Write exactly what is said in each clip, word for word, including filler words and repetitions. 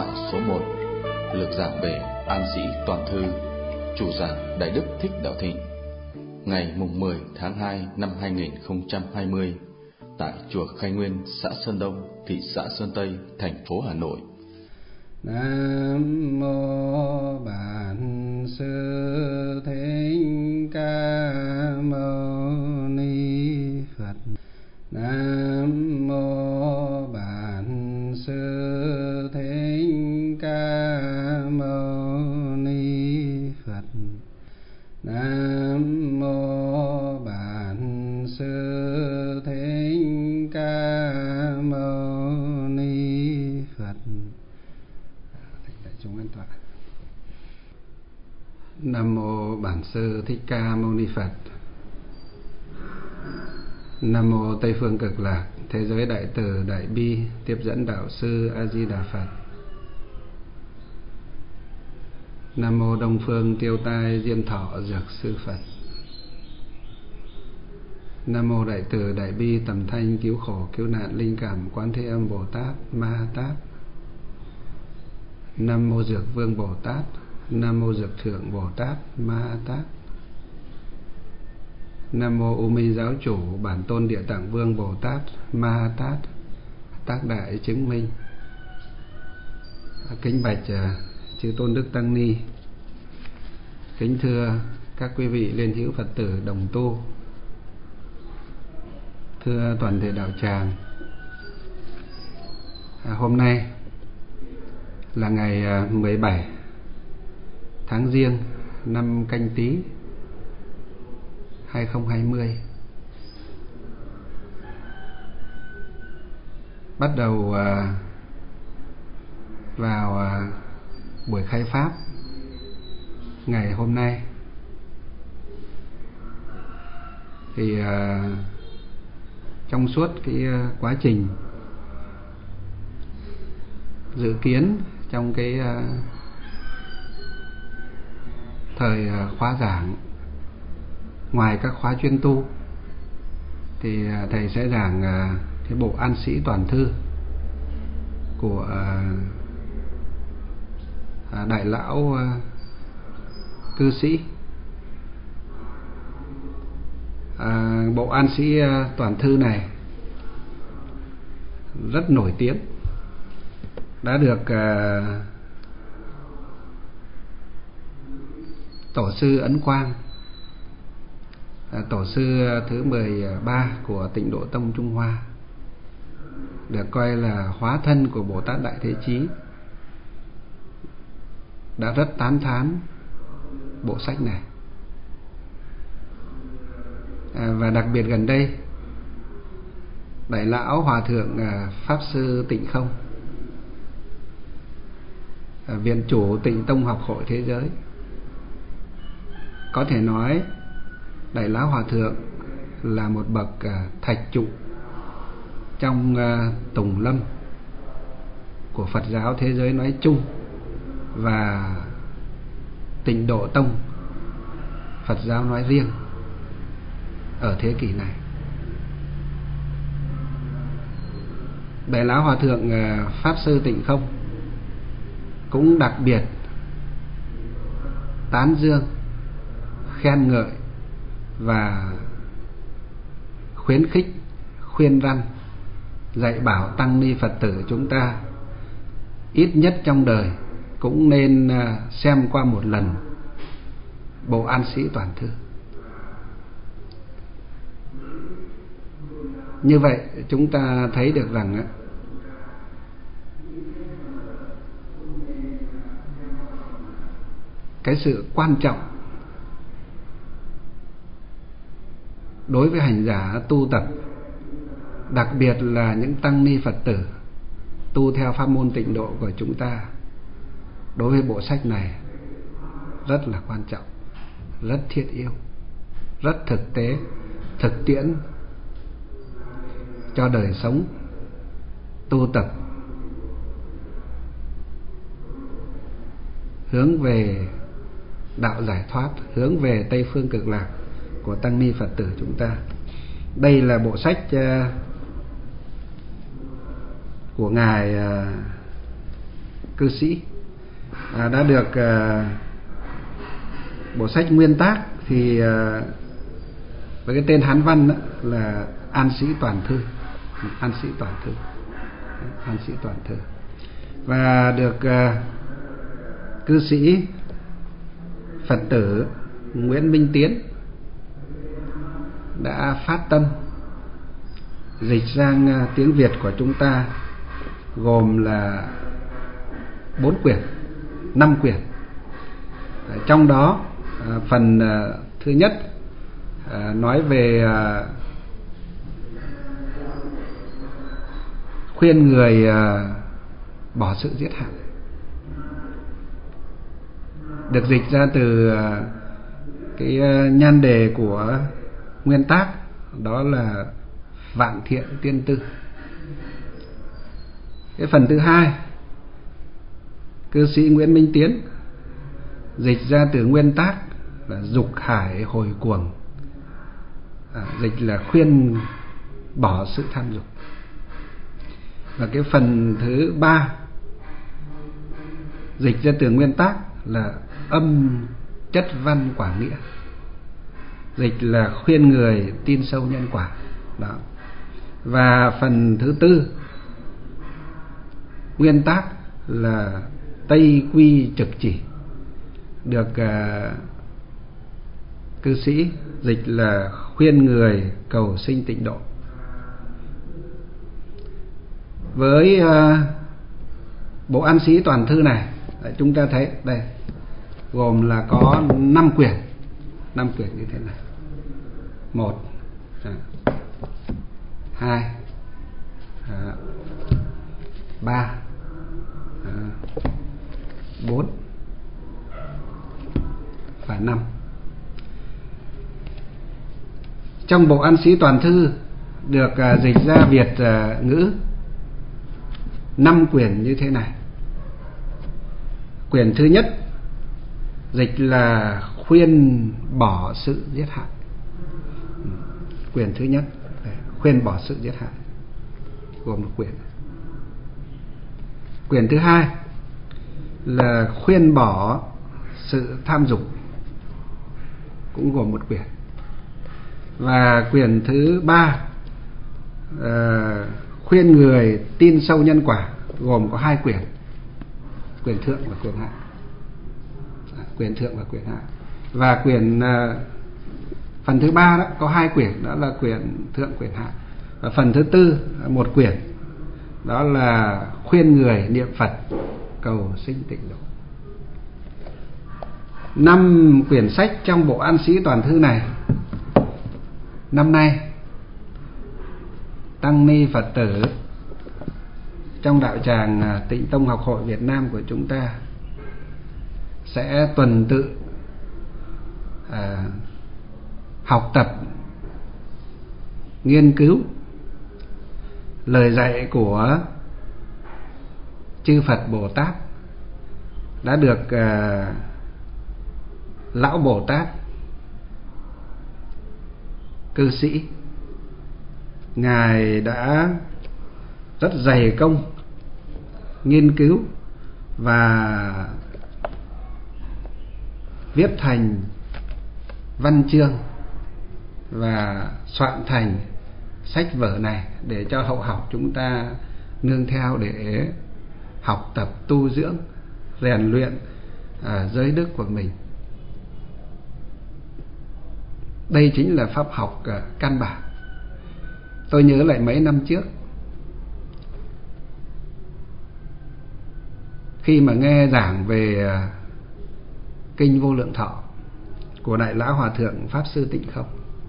thoại số một, lược giảng về An Sĩ Toàn Thư, chủ giảng Đại Đức Thích Đạo Thịnh, ngày mùng mười tháng hai năm hai nghìn không trăm hai mươi, tại chùa Khai Nguyên, xã Sơn Đông, thị xã Sơn Tây, thành phố Hà Nội. Nam mô Bản Sư Thích Ca Mâu Ni Phật. Nam mô Bản Sư Thích Ca Mâu Ni Phật. Nam mô Bản Sư Thích Ca Mâu Ni Phật. Chúng an toàn. Nam mô Bản Sư Thích Ca Mâu Ni Phật. Nam mô Tây Phương Cực Lạc Thế Giới Đại Từ Đại Bi Tiếp Dẫn Đạo Sư A Di Đà Phật. Nam mô Đông Phương Tiêu Tai Diên Thọ Dược Sư Phật. Nam mô Đại Từ Đại Bi Tầm Thanh Cứu Khổ Cứu Nạn Linh Cảm Quán Thế Âm Bồ Tát Ma Ha Tát. Nam mô Dược Vương Bồ Tát. Nam mô Dược Thượng Bồ Tát Ma Ha Tát. Nam mô U Mi Giáo Chủ Bản Tôn Địa Tạng Vương Bồ Tát Ma Ha Tát, tác đại chứng minh. Kính bạch chư Tôn Đức Tăng Ni, kính thưa các quý vị liên hữu Phật tử đồng tu, thưa toàn thể đạo tràng. Hôm nay là ngày mười bảy tháng Giêng năm Canh Tý hai không hai không. Bắt đầu vào buổi khai pháp ngày hôm nay thì trong suốt cái quá trình dự kiến trong cái thời khóa giảng, ngoài các khóa chuyên tu thì thầy sẽ giảng cái bộ An Sĩ Toàn Thư của đại lão cư sĩ. À, bộ An Sĩ Toàn Thư này rất nổi tiếng, đã được uh, Tổ sư Ấn Quang, uh, Tổ sư thứ mười ba của Tịnh Độ Tông Trung Hoa, được coi là hóa thân của Bồ Tát Đại Thế Chí, đã rất tán thán bộ sách này. À, và đặc biệt gần đây, Đại lão Hòa thượng Pháp sư Tịnh Không, Viện chủ Tịnh Tông Học Hội Thế Giới, có thể nói Đại lão Hòa thượng là một bậc thạch trụ trong tùng lâm của Phật giáo thế giới nói chung và Tịnh Độ Tông Phật giáo nói riêng ở thế kỷ này. Đại lão Hòa thượng Pháp sư Tịnh Không cũng đặc biệt tán dương, khen ngợi và khuyến khích, khuyên răn, dạy bảo tăng ni Phật tử chúng ta ít nhất trong đời cũng nên xem qua một lần bộ An Sĩ Toàn Thư. Như vậy chúng ta thấy được rằng cái sự quan trọng đối với hành giả tu tập, đặc biệt là những tăng ni Phật tử tu theo pháp môn Tịnh Độ của chúng ta, đối với bộ sách này rất là quan trọng, rất thiết yếu, rất thực tế, thực tiễn cho đời sống tu tập hướng về đạo giải thoát, hướng về Tây Phương Cực Lạc của tăng ni Phật tử chúng ta. Đây là bộ sách của ngài cư sĩ, à, đã được à, bộ sách nguyên tác thì à, với cái tên Hán văn đó là An Sĩ Toàn Thư, An Sĩ Toàn Thư, An Sĩ Toàn Thư, và được uh, cư sĩ Phật tử Nguyễn Minh Tiến đã phát tâm dịch sang uh, tiếng Việt của chúng ta, gồm là bốn quyển, năm quyển. Ở trong đó uh, phần uh, thứ nhất uh, nói về uh, khuyên người uh, bỏ sự giết hại, được dịch ra từ uh, cái uh, nhan đề của nguyên tác, đó là Vạn Thiện Tiên Tư. Cái phần thứ hai, cư sĩ Nguyễn Minh Tiến dịch ra từ nguyên tác là Dục Hải Hồi Cuồng, à, dịch là khuyên bỏ sự tham dục. Và cái phần thứ ba, dịch ra từ nguyên tác là Âm Chất Văn Quả Nghĩa, dịch là khuyên người tin sâu nhân quả. Đó. Và phần thứ tư, nguyên tác là Tây Quy Trực Chỉ, được uh, cư sĩ dịch là khuyên người cầu sinh tịnh độ. Với uh, bộ An Sĩ Toàn Thư này, chúng ta thấy đây gồm là có năm quyển, năm quyển như thế này: một, hai, ba, bốn và năm. Trong bộ An Sĩ Toàn Thư được uh, dịch ra Việt uh, ngữ năm quyển như thế này. Quyển thứ nhất dịch là khuyên bỏ sự giết hại. Quyển thứ nhất khuyên bỏ sự giết hại, gồm một quyển. Quyển thứ hai là khuyên bỏ sự tham dục, cũng gồm một quyển. Và quyển thứ ba uh, khuyên người tin sâu nhân quả, gồm có hai quyển, quyển thượng và quyển hạ. À, quyển thượng và quyển hạ. Và quyển uh, phần thứ ba đó có hai quyển, đó là quyển thượng, quyển hạ. Và phần thứ tư một quyển, đó là khuyên người niệm Phật cầu sinh tịnh độ. Năm quyển sách trong bộ An Sĩ Toàn Thư này, năm nay tăng ni Phật tử trong đạo tràng Tịnh Tông Học Hội Việt Nam của chúng ta sẽ tuần tự à, học tập, nghiên cứu lời dạy của chư Phật Bồ Tát đã được à, Lão Bồ Tát cư sĩ Ngài đã rất dày công nghiên cứu và viết thành văn chương và soạn thành sách vở này để cho hậu học chúng ta nương theo để học tập, tu dưỡng, rèn luyện à, giới đức của mình. Đây chính là pháp học à, căn bản. Tôi nhớ lại mấy năm trước, khi mà nghe giảng về à, Kinh Vô Lượng Thọ của Đại Lão Hòa Thượng Pháp Sư Tịnh Không,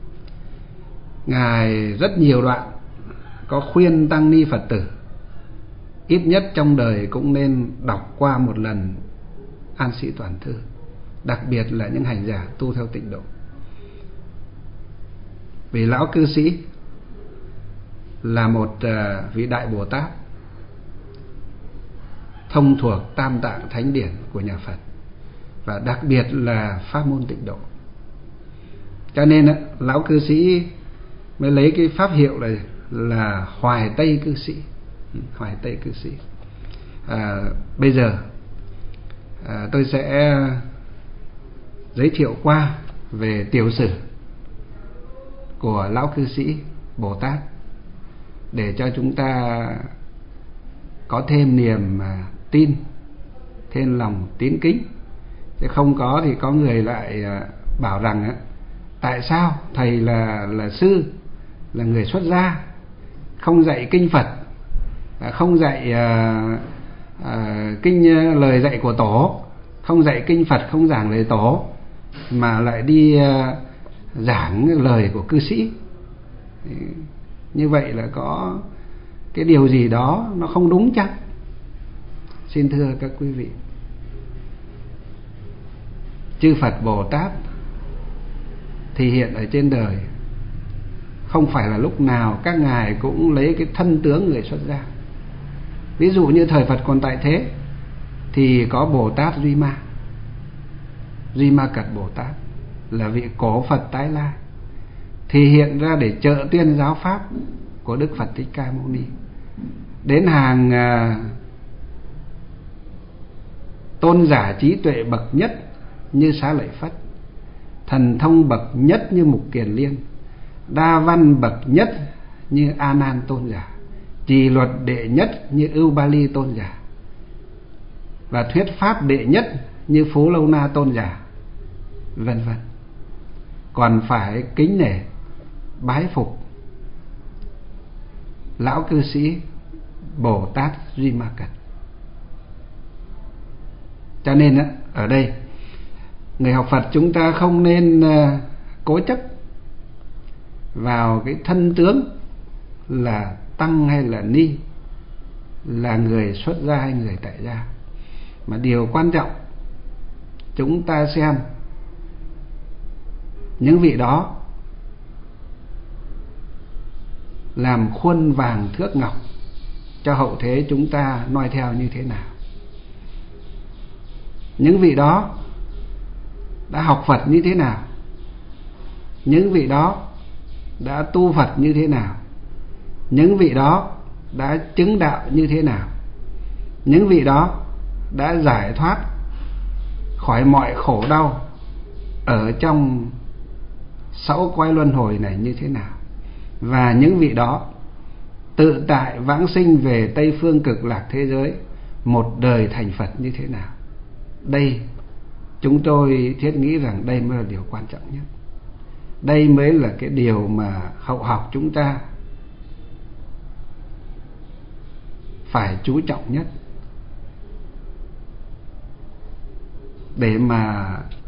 Ngài rất nhiều đoạn có khuyên tăng ni Phật tử ít nhất trong đời cũng nên đọc qua một lần An Sĩ Toàn Thư, đặc biệt là những hành giả tu theo tịnh độ. Vì lão cư sĩ là một uh, vị đại Bồ Tát thông thuộc Tam Tạng Thánh Điển của nhà Phật, và đặc biệt là pháp môn tịnh độ. Cho nên uh, lão cư sĩ mới lấy cái pháp hiệu này là Hoài Tây cư sĩ, Hoài Tây cư sĩ. à, bây giờ à, tôi sẽ giới thiệu qua về tiểu sử của lão cư sĩ Bồ Tát để cho chúng ta có thêm niềm tin, thêm lòng tín kính. Chứ không có thì có người lại bảo rằng tại sao thầy là là sư, là người xuất gia, không dạy kinh Phật, không dạy à, à, kinh lời dạy của tổ, không dạy kinh Phật, không giảng lời tổ, mà lại đi à, giảng lời của cư sĩ. Như vậy là có cái điều gì đó nó không đúng chăng? Xin thưa các quý vị, chư Phật Bồ Tát thì hiện ở trên đời không phải là lúc nào các ngài cũng lấy cái thân tướng người xuất gia. Ví dụ như thời Phật còn tại thế thì có Bồ Tát Duy Ma, Duy Ma Cật Bồ Tát là vị cổ Phật tái lai, thì hiện ra để trợ tuyên giáo pháp của Đức Phật Thích Ca Mâu Ni. Đến hàng à, tôn giả trí tuệ bậc nhất như Xá Lợi Phất, thần thông bậc nhất như Mục Kiền Liên, đa văn bậc nhất như A Nan tôn giả, trì luật đệ nhất như Ưu Ba Ly tôn giả, và thuyết pháp đệ nhất như Phú Lâu Na tôn giả, vân vân. Còn phải kính nể bái phục lão cư sĩ Bồ Tát Duy Ma Cật. Cho nên ở đây người học Phật chúng ta không nên cố chấp vào cái thân tướng là tăng hay là ni, là người xuất gia hay người tại gia. Mà điều quan trọng chúng ta xem những vị đó làm khuôn vàng thước ngọc cho hậu thế chúng ta noi theo như thế nào. Những vị đó đã học Phật như thế nào, những vị đó đã tu Phật như thế nào, những vị đó đã chứng đạo như thế nào, những vị đó đã giải thoát khỏi mọi khổ đau ở trong sáu cõi luân hồi này như thế nào, và những vị đó tự tại vãng sinh về Tây Phương Cực Lạc thế giới, một đời thành Phật như thế nào. Đây chúng tôi thiết nghĩ rằng đây mới là điều quan trọng nhất. Đây mới là cái điều mà hậu học chúng ta phải chú trọng nhất, để mà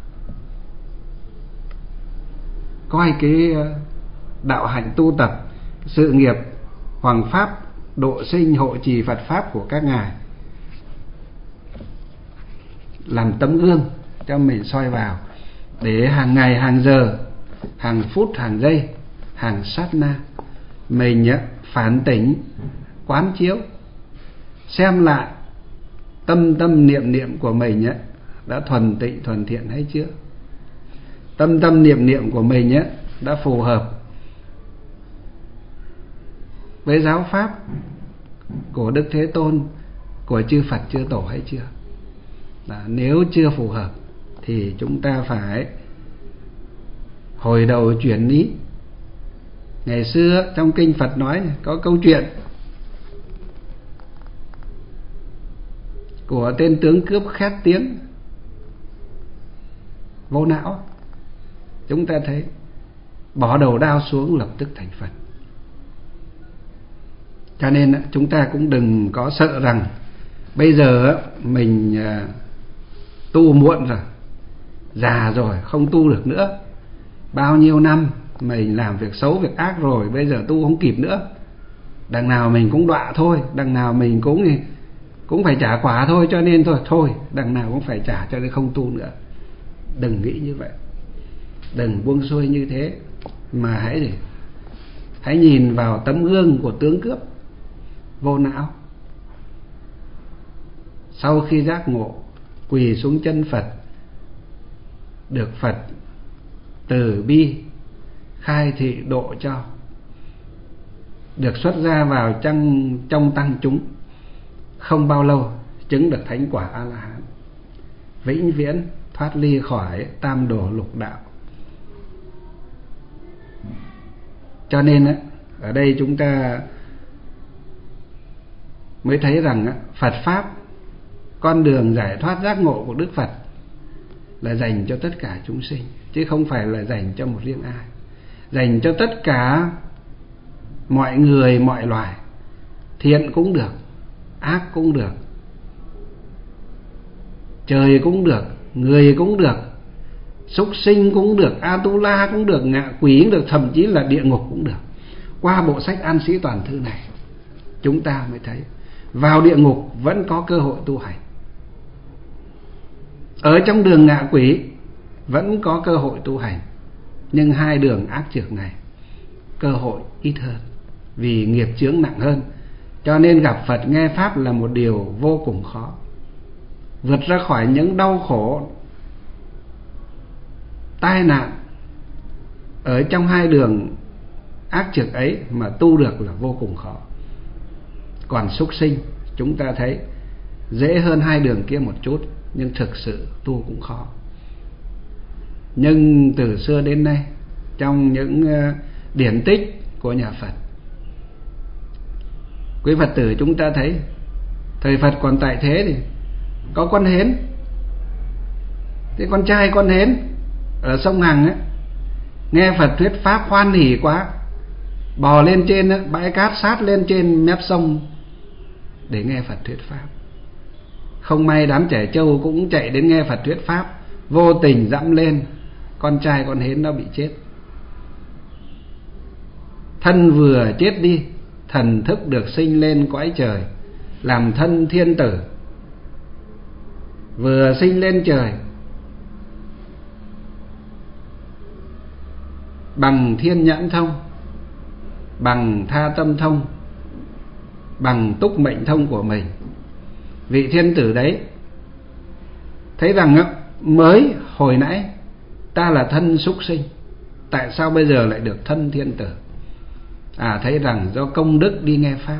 coi cái đạo hạnh tu tập, sự nghiệp hoằng pháp độ sinh hộ trì Phật pháp của các ngài làm tấm gương cho mình soi vào, để hàng ngày, hàng giờ, hàng phút, hàng giây, hàng sát na mình phản tỉnh, quán chiếu, xem lại tâm tâm niệm niệm của mình đã thuần tịnh thuần thiện hay chưa, tâm tâm niệm niệm của mình đã phù hợp với giáo pháp của Đức Thế Tôn, của chư Phật chư Tổ hay chưa. Đó, nếu chưa phù hợp thì chúng ta phải hồi đầu chuyển ý. Ngày xưa trong kinh Phật nói có câu chuyện của tên tướng cướp khét tiếng vô não. Chúng ta thấy bỏ đầu đao xuống lập tức thành Phật. Cho nên chúng ta cũng đừng có sợ rằng bây giờ mình tu muộn rồi, già rồi, không tu được nữa. Bao nhiêu năm mình làm việc xấu việc ác rồi, bây giờ tu không kịp nữa. Đằng nào mình cũng đọa thôi, đằng nào mình cũng cũng phải trả quả thôi, cho nên thôi thôi đằng nào cũng phải trả, cho nên không tu nữa. Đừng nghĩ như vậy, đừng buông xuôi như thế, mà hãy để hãy nhìn vào tấm gương của tướng cướp vô não. Sau khi giác ngộ, quỳ xuống chân Phật, được Phật từ bi khai thị độ cho, được xuất ra vào trong, trong tăng chúng. Không bao lâu chứng được thánh quả A-la-hán, vĩnh viễn thoát ly khỏi tam đồ lục đạo. Cho nên ở đây chúng ta mới thấy rằng Phật Pháp, con đường giải thoát giác ngộ của Đức Phật là dành cho tất cả chúng sinh, chứ không phải là dành cho một riêng ai. Dành cho tất cả mọi người, mọi loài. Thiện cũng được, ác cũng được, trời cũng được, người cũng được, súc sinh cũng được, A-tu-la cũng được, ngạ quỷ cũng được, thậm chí là địa ngục cũng được. Qua bộ sách An Sĩ Toàn Thư này, chúng ta mới thấy vào địa ngục vẫn có cơ hội tu hành, ở trong đường ngạ quỷ vẫn có cơ hội tu hành. Nhưng hai đường ác trược này cơ hội ít hơn, vì nghiệp chướng nặng hơn. Cho nên gặp Phật nghe Pháp là một điều vô cùng khó. Vượt ra khỏi những đau khổ, tai nạn ở trong hai đường ác trược ấy mà tu được là vô cùng khó. Còn súc sinh chúng ta thấy dễ hơn hai đường kia một chút, nhưng thực sự tu cũng khó. Nhưng từ xưa đến nay, trong những điển tích của nhà Phật, quý Phật tử chúng ta thấy thời Phật còn tại thế thì có con hến. Thế con trai con hến ở sông Hằng ấy, nghe Phật thuyết Pháp hoan hỉ quá, bò lên trên ấy, bãi cát sát lên trên mép sông để nghe Phật thuyết Pháp. Không may đám trẻ trâu cũng chạy đến nghe Phật thuyết Pháp, vô tình dẫm lên, con trai con hến nó bị chết. Thân vừa chết đi, thần thức được sinh lên cõi trời, làm thân thiên tử. Vừa sinh lên trời, bằng thiên nhãn thông, bằng tha tâm thông, bằng túc mệnh thông của mình, vị thiên tử đấy thấy rằng mới hồi nãy ta là thân súc sinh, tại sao bây giờ lại được thân thiên tử? À, thấy rằng do công đức đi nghe Pháp,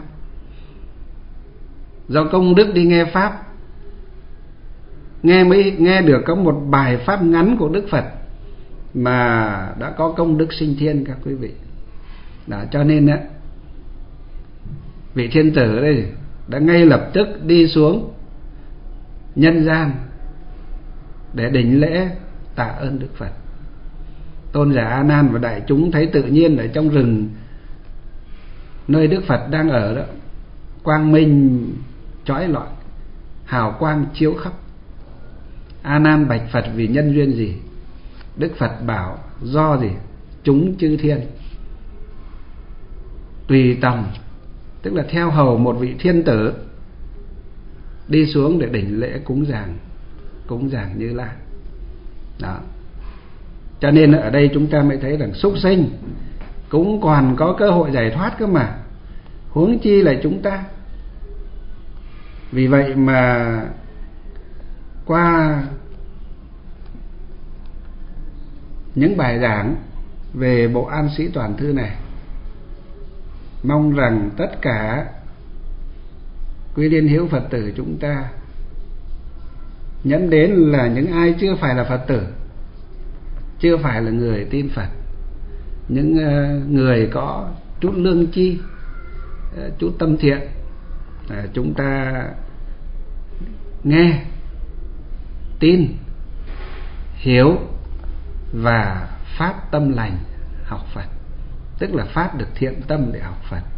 do công đức đi nghe Pháp, nghe mới nghe được có một bài Pháp ngắn của Đức Phật mà đã có công đức sinh thiên các quý vị. Đó, cho nên á, vị thiên tử đây đã ngay lập tức đi xuống nhân gian để đảnh lễ tạ ơn Đức Phật. Tôn giả A Nan và đại chúng thấy tự nhiên ở trong rừng nơi Đức Phật đang ở đó, quang minh chói lọi, hào quang chiếu khắp. A Nan bạch Phật vì nhân duyên gì? Đức Phật bảo do gì? Chúng chư thiên tùy tòng, tức là theo hầu một vị thiên tử đi xuống để đảnh lễ cúng dường cúng dường Như Lai. Đó. Cho nên ở đây chúng ta mới thấy rằng súc sinh cũng còn có cơ hội giải thoát cơ mà, huống chi là chúng ta. Vì vậy mà qua những bài giảng về bộ An Sĩ Toàn Thư này, mong rằng tất cả quý liên hữu Phật tử chúng ta, nhẫn đến là những ai chưa phải là Phật tử, chưa phải là người tin Phật, những người có chút lương tri, chút tâm thiện, chúng ta nghe, tin, hiểu và phát tâm lành học Phật, tức là phát được thiện tâm để học Phật.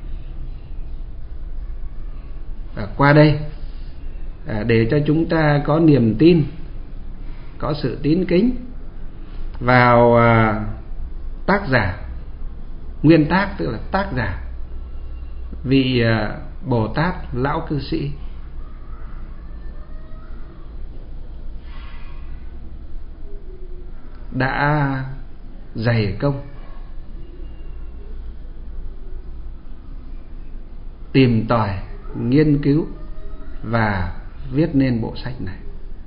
Và qua đây để cho chúng ta có niềm tin, có sự tín kính vào tác giả nguyên tác, tức là tác giả vị Bồ Tát lão cư sĩ đã dày công tìm tòi, nghiên cứu và viết nên bộ sách này.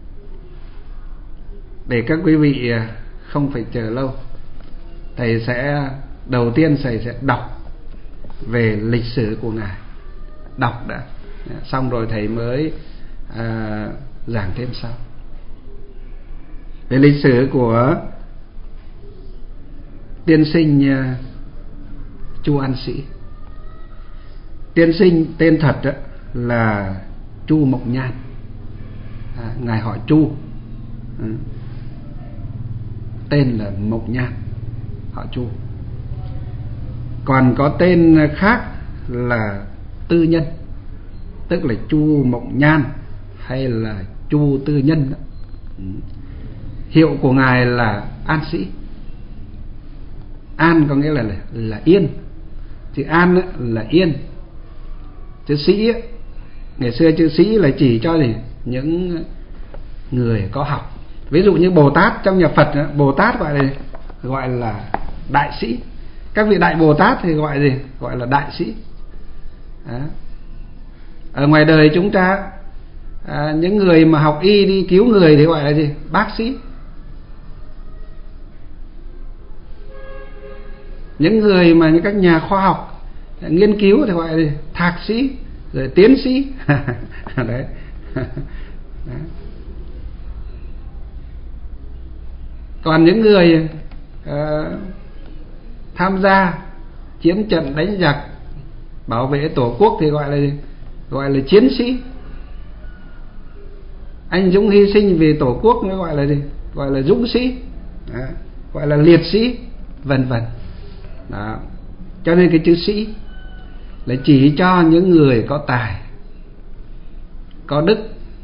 Để các quý vị không phải chờ lâu, thầy sẽ đầu tiên thầy sẽ đọc về lịch sử của ngài, đọc đã, xong rồi thầy mới à, giảng thêm sau. Về lịch sử của tiên sinh uh, Chu An Sĩ. Tiên sinh tên thật đó là Chu Mộc Nhan, à, ngài họ Chu, à, tên là Mộc Nhan, họ Chu. Còn có tên khác là Tư Nhân, tức là Chu Mộc Nhan hay là Chu Tư Nhân đó. Hiệu của ngài là An Sĩ. An có nghĩa là là, là yên, chữ An là yên, chữ Sĩ ngày xưa chữ Sĩ là chỉ cho gì những người có học. Ví dụ như Bồ Tát trong nhà Phật, Bồ Tát gọi là gọi là đại sĩ. Các vị đại Bồ Tát thì gọi gì? Gọi là đại sĩ. Đó. Ở ngoài đời chúng ta, à, những người mà học y đi cứu người thì gọi là gì? Bác sĩ. Những người mà những các nhà khoa học nghiên cứu thì gọi là gì? Thạc sĩ, rồi tiến sĩ. Đấy. Đấy. Còn những người uh, tham gia chiến trận đánh giặc bảo vệ tổ quốc thì gọi là gì? Gọi là chiến sĩ. Anh dũng hy sinh vì tổ quốc nó gọi là gì? Gọi là dũng sĩ. Đó. Gọi là liệt sĩ, vân vân. Đó. Cho nên cái chữ sĩ là chỉ cho những người có tài, có đức,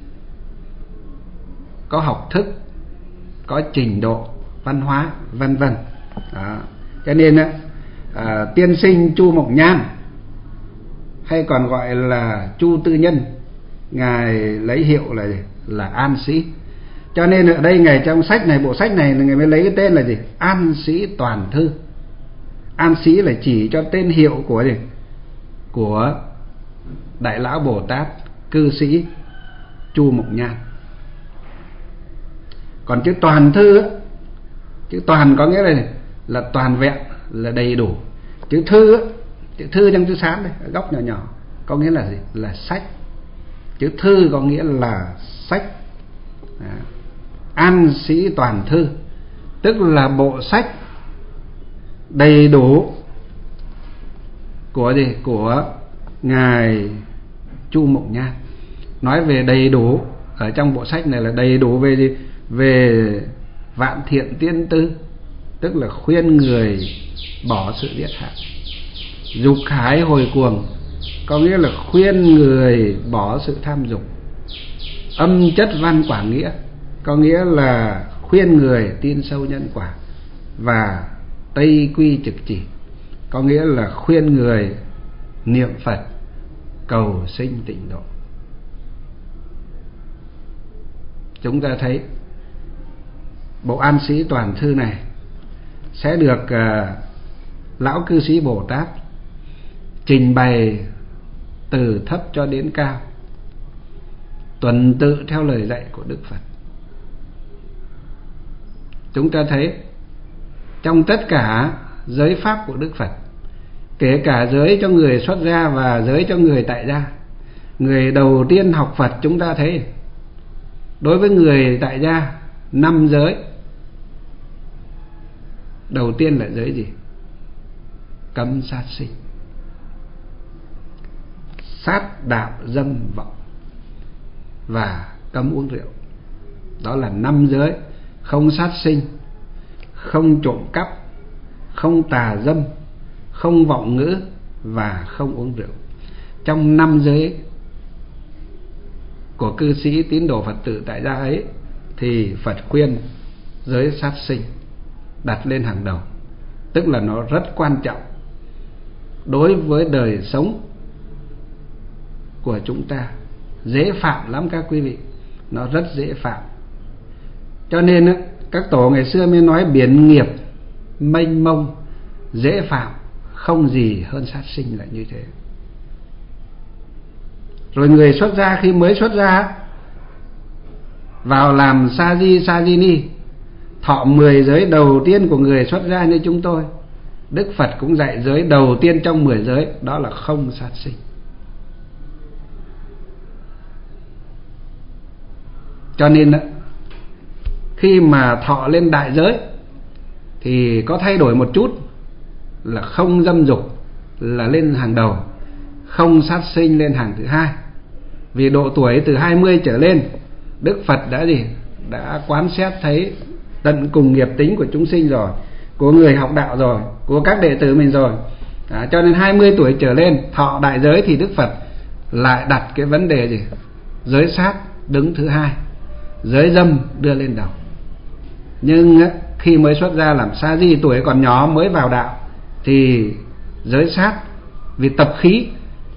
có học thức, có trình độ văn hóa, vân vân. Cho nên à, tiên sinh Chu Mộc Nhan hay còn gọi là Chu Tư Nhân, ngài lấy hiệu là gì? Là An Sĩ. Cho nên ở đây ngài trong sách này, bộ sách này ngài mới lấy cái tên là gì? An Sĩ Toàn Thư. An Sĩ là chỉ cho tên hiệu của gì? Của Đại Lão Bồ Tát cư sĩ Chu Mộc Nhan. Còn chữ Toàn Thư, chữ Toàn có nghĩa là là toàn vẹn, là đầy đủ. Chữ Thư, chữ Thư trong chữ Sán đây, góc nhỏ nhỏ, có nghĩa là gì? Là sách. Chữ Thư có nghĩa là sách. Đó. An Sĩ Toàn Thư tức là bộ sách đầy đủ của gì? Của ngài Chu Mộc Nhan. Nói về đầy đủ ở trong bộ sách này là đầy đủ về gì? Về vạn thiện tiên tư, tức là khuyên người bỏ sự giết hại. Dục khái hồi cuồng có nghĩa là khuyên người bỏ sự tham dục. Âm chất văn quả nghĩa có nghĩa là khuyên người tin sâu nhân quả. Và Tây quy trực chỉ có nghĩa là khuyên người niệm Phật cầu sinh tịnh độ. Chúng ta thấy bộ An Sĩ Toàn Thư này sẽ được uh, Lão Cư Sĩ Bồ Tát trình bày từ thấp cho đến cao, tuần tự theo lời dạy của Đức Phật. Chúng ta thấy trong tất cả giới pháp của Đức Phật, kể cả giới cho người xuất gia và giới cho người tại gia, người đầu tiên học Phật chúng ta thấy đối với người tại gia năm giới. Đầu tiên là giới gì? Cấm sát sinh, sát đạo dâm vọng và cấm uống rượu. Đó là năm giới: không sát sinh, không trộm cắp, không tà dâm, không vọng ngữ và không uống rượu. Trong năm giới của cư sĩ tín đồ Phật tử tại gia ấy thì Phật khuyên giới sát sinh đặt lên hàng đầu, tức là nó rất quan trọng đối với đời sống của chúng ta. Dễ phạm lắm các quý vị, nó rất dễ phạm. Cho nên các tổ ngày xưa mới nói biển nghiệp mênh mông, dễ phạm, không gì hơn sát sinh là như thế. Rồi người xuất gia khi mới xuất gia vào làm sa di sa di ni, thọ mười giới đầu tiên của người xuất gia như chúng tôi, Đức Phật cũng dạy giới đầu tiên trong mười giới, đó là không sát sinh. Cho nên khi mà thọ lên đại giới thì có thay đổi một chút, là không dâm dục là lên hàng đầu, không sát sinh lên hàng thứ hai. Vì độ tuổi từ hai mươi trở lên, Đức Phật đã gì? Đã quán xét thấy tận cùng nghiệp tính của chúng sinh rồi, của người học đạo rồi, của các đệ tử mình rồi. À, cho nên hai mươi tuổi trở lên thọ đại giới thì Đức Phật lại đặt cái vấn đề gì? Giới sát đứng thứ hai, giới dâm đưa lên đầu. Nhưng khi mới xuất ra làm sa di, tuổi còn nhỏ mới vào đạo, thì giới sát vì tập khí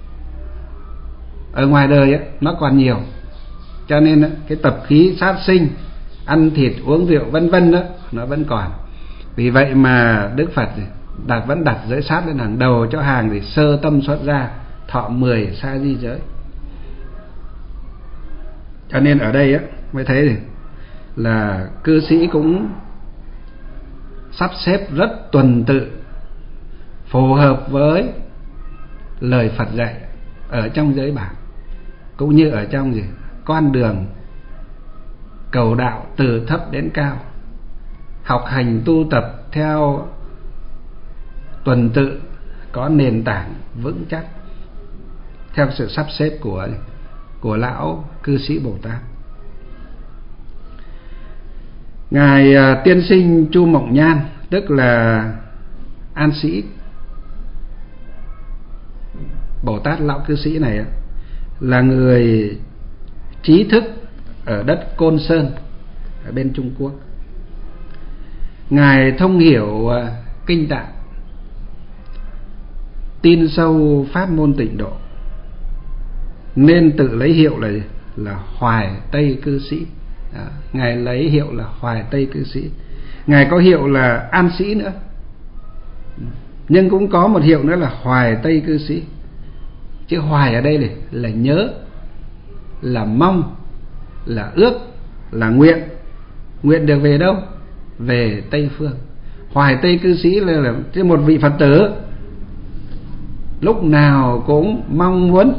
ở ngoài đời ấy, nó còn nhiều, cho nên cái tập khí sát sinh, ăn thịt uống rượu vân vân đó, nó vẫn còn. Vì vậy mà Đức Phật đặt vẫn đặt giới sát lên hàng đầu cho hàng thì sơ tâm xuất ra, thọ mười sa di giới. Cho nên ở đây á mới thấy là cư sĩ cũng sắp xếp rất tuần tự, phù hợp với lời Phật dạy ở trong giới bản, cũng như ở trong gì con đường cầu đạo từ thấp đến cao, học hành tu tập theo tuần tự, có nền tảng vững chắc theo sự sắp xếp của của lão cư sĩ Bồ Tát. Ngài tiên sinh Chu Mộng Nhan, tức là An Sĩ Bồ Tát lão cư sĩ này, là người trí thức ở đất Côn Sơn ở bên Trung Quốc. Ngài thông hiểu kinh tạng, tin sâu pháp môn tịnh độ, nên tự lấy hiệu là là Hoài Tây cư sĩ. Đó, Ngài lấy hiệu là Hoài Tây cư sĩ. Ngài có hiệu là An Sĩ nữa, nhưng cũng có một hiệu nữa là Hoài Tây cư sĩ. Chữ hoài ở đây này là nhớ, là mong, là ước, là nguyện. Nguyện được về đâu? Về Tây Phương. Hoài Tây cư sĩ là, là một vị Phật tử lúc nào cũng mong muốn,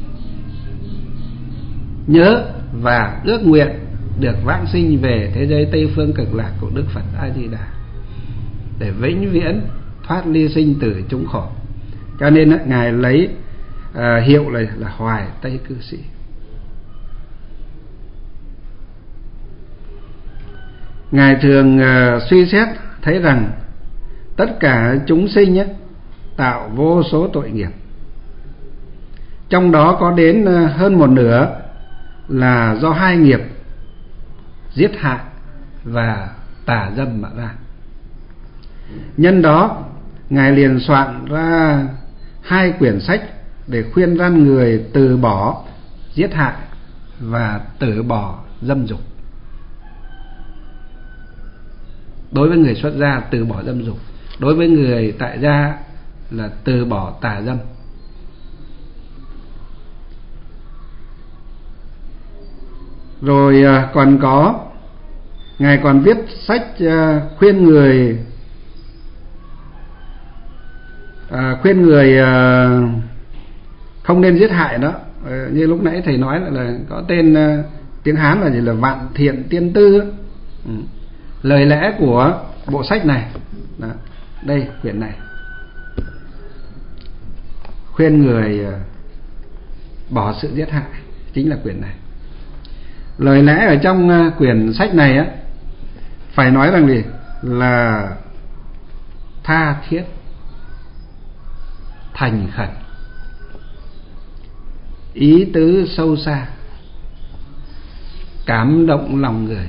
nhớ và ước nguyện được vãng sinh về thế giới Tây Phương cực lạc của Đức Phật A Di Đà, để vĩnh viễn thoát ly sinh tử chúng khổ. Cho nên Ngài lấy à, hiệu là, là Hoài Tây cư sĩ. Ngài thường uh, suy xét thấy rằng tất cả chúng sinh ấy, tạo vô số tội nghiệp, trong đó có đến uh, hơn một nửa là do hai nghiệp giết hại và tà dâm mà ra. Nhân đó Ngài liền soạn ra hai quyển sách để khuyên răn người từ bỏ giết hại và từ bỏ dâm dục. Đối với người xuất gia từ bỏ dâm dục, đối với người tại gia là từ bỏ tà dâm. Rồi còn có, Ngài còn viết sách khuyên người à, khuyên người không nên giết hại đó. Như lúc nãy thầy nói là, là có tên tiếng Hán là gì, là Vạn Thiện Tiên Tư. Ừ. Lời lẽ của bộ sách này đó, đây quyển này khuyên người bỏ sự giết hại, chính là quyển này. Lời lẽ ở trong quyển sách này á, phải nói rằng gì là tha thiết, thành khẩn, ý tứ sâu xa, cảm động lòng người.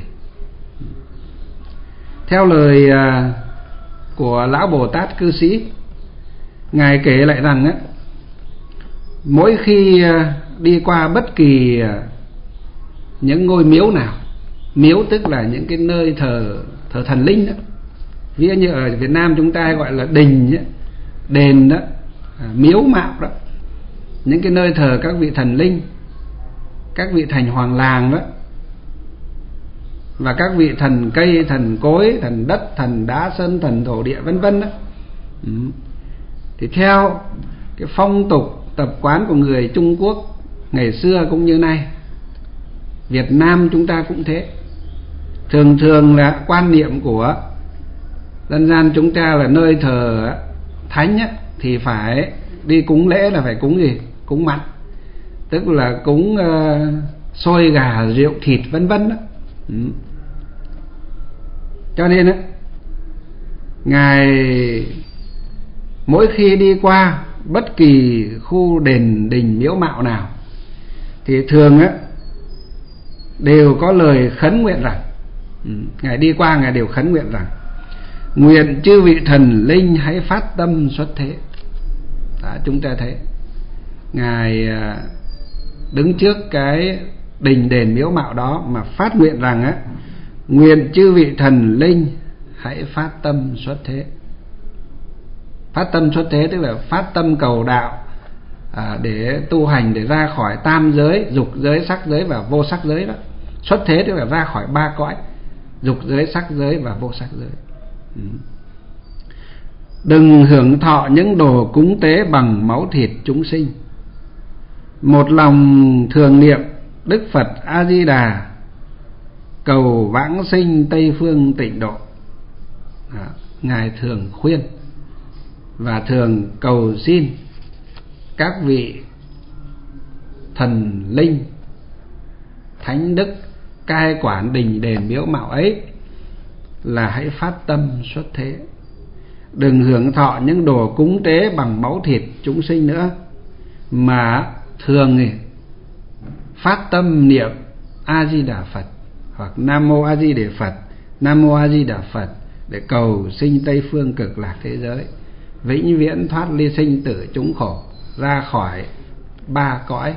Theo lời của lão Bồ Tát cư sĩ, Ngài kể lại rằng á, mỗi khi đi qua bất kỳ những ngôi miếu nào, miếu tức là những cái nơi thờ thờ thần linh đó, ví dụ như ở Việt Nam chúng ta gọi là đình ấy, đền đó, miếu mạo đó, những cái nơi thờ các vị thần linh, các vị thành hoàng làng đó, và các vị thần cây, thần cối, thần đất, thần đá sơn, thần thổ địa vân vân đó. Ừ. Thì theo cái phong tục tập quán của người Trung Quốc ngày xưa cũng như nay, Việt Nam chúng ta cũng thế. Thường thường là quan niệm của dân gian chúng ta là nơi thờ thánh á, thì phải đi cúng lễ là phải cúng gì? Cúng mặn, tức là cúng uh, xôi gà rượu thịt vân vân đó. Ừ. Cho nên á, Ngài mỗi khi đi qua bất kỳ khu đền đình miếu mạo nào thì thường á đều có lời khấn nguyện rằng, ừ, Ngài đi qua Ngài đều khấn nguyện rằng: nguyện chư vị thần linh hãy phát tâm xuất thế. Đó, chúng ta thấy Ngài đứng trước cái đình đền miếu mạo đó mà phát nguyện rằng á, nguyện chư vị thần linh hãy phát tâm xuất thế. Phát tâm xuất thế tức là phát tâm cầu đạo, à, để tu hành, để ra khỏi tam giới, dục giới, sắc giới và vô sắc giới đó. Xuất thế tức là ra khỏi ba cõi, dục giới, sắc giới và vô sắc giới. Ừ. Đừng hưởng thọ những đồ cúng tế bằng máu thịt chúng sinh, một lòng thường niệm Đức Phật A Di Đà, cầu vãng sinh Tây phương tịnh độ. Đó, Ngài thường khuyên và thường cầu xin các vị thần linh, thánh đức cai quản đình đền miếu mạo ấy là hãy phát tâm xuất thế. Đừng hưởng thọ những đồ cúng tế bằng máu thịt chúng sinh nữa, mà thường thì phát tâm niệm A Di Đà Phật hoặc Nam Mô A Di Đà Phật, Nam Mô A Di Đà Phật để cầu sinh Tây phương cực lạc thế giới, vĩnh viễn thoát ly sinh tử chúng khổ, ra khỏi ba cõi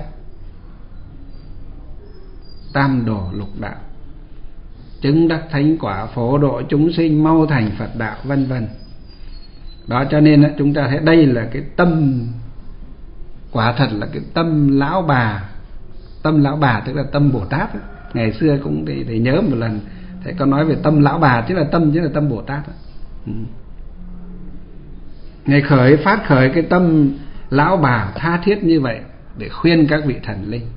tam đồ lục đạo, chứng đắc thánh quả, phổ độ chúng sinh mau thành Phật đạo, vân vân. Đó, cho nên chúng ta thấy đây là cái tâm, quả thật là cái tâm lão bà. Tâm lão bà tức là tâm Bồ Tát. Ngày xưa cũng để, để nhớ một lần thầy có nói về tâm lão bà, tức là tâm chính là tâm Bồ Tát. Ừ. Ngày khởi phát khởi cái tâm lão bà tha thiết như vậy để khuyên các vị thần linh.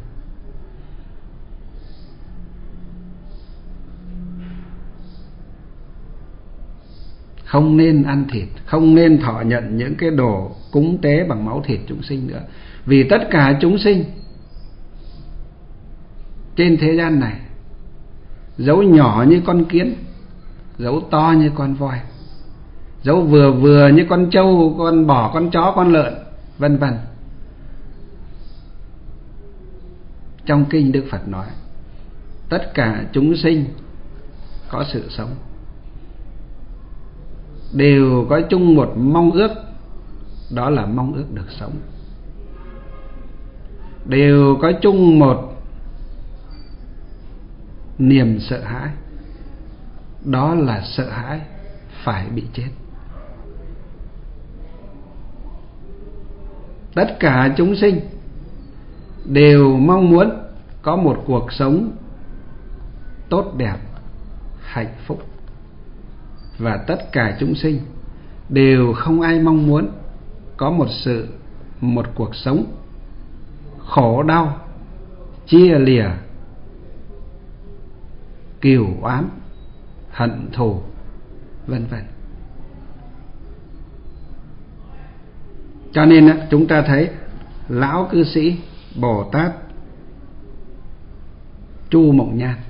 Không nên ăn thịt, không nên thọ nhận những cái đồ cúng tế bằng máu thịt chúng sinh nữa. Vì tất cả chúng sinh trên thế gian này, dẫu nhỏ như con kiến, dẫu to như con voi, dẫu vừa vừa như con trâu, con bò, con chó, con lợn, vân vân, trong kinh Đức Phật nói tất cả chúng sinh có sự sống, đều có chung một mong ước, đó là mong ước được sống. Đều có chung một niềm sợ hãi, đó là sợ hãi phải bị chết. Tất cả chúng sinh đều mong muốn có một cuộc sống tốt đẹp, hạnh phúc. Và tất cả chúng sinh đều không ai mong muốn có một sự một cuộc sống khổ đau, chia lìa, cừu oán, hận thù, vân vân. Cho nên chúng ta thấy lão cư sĩ Bồ Tát Chu Mộng Nhan,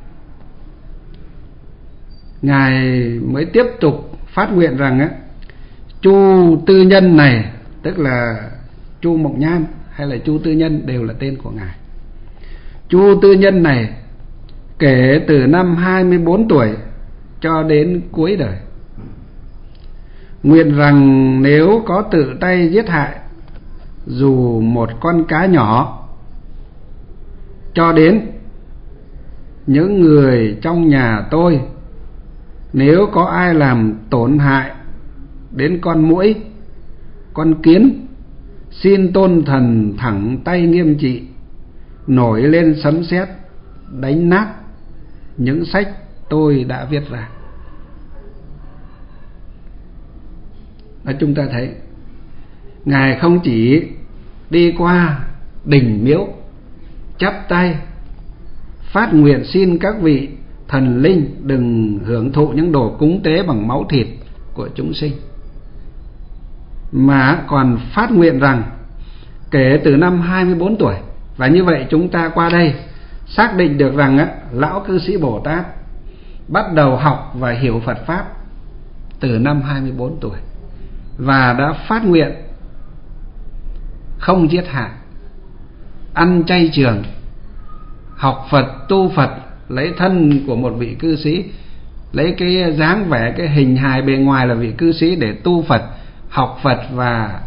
Ngài mới tiếp tục phát nguyện rằng á, Chu Tư Nhân này, tức là Chu Mộng Nhan hay là Chu Tư Nhân đều là tên của Ngài. Chu Tư Nhân này kể từ năm hai mươi bốn tuổi cho đến cuối đời, nguyện rằng nếu có tự tay giết hại dù một con cá nhỏ, cho đến những người trong nhà tôi, nếu có ai làm tổn hại đến con muỗi, con kiến, xin tôn thần thẳng tay nghiêm trị, nổi lên sấm sét đánh nát những sách tôi đã viết ra. Đó, chúng ta thấy Ngài không chỉ đi qua đình miếu chắp tay phát nguyện xin các vị thần linh đừng hưởng thụ những đồ cúng tế bằng máu thịt của chúng sinh, mà còn phát nguyện rằng kể từ năm hai mươi bốn tuổi. Và như vậy chúng ta qua đây xác định được rằng á, Lão Cư Sĩ Bồ Tát bắt đầu học và hiểu Phật Pháp từ năm hai mươi bốn tuổi, và đã phát nguyện không giết hại, ăn chay trường, học Phật, tu Phật, lấy thân của một vị cư sĩ, lấy cái dáng vẻ, cái hình hài bề ngoài là vị cư sĩ để tu Phật, học Phật và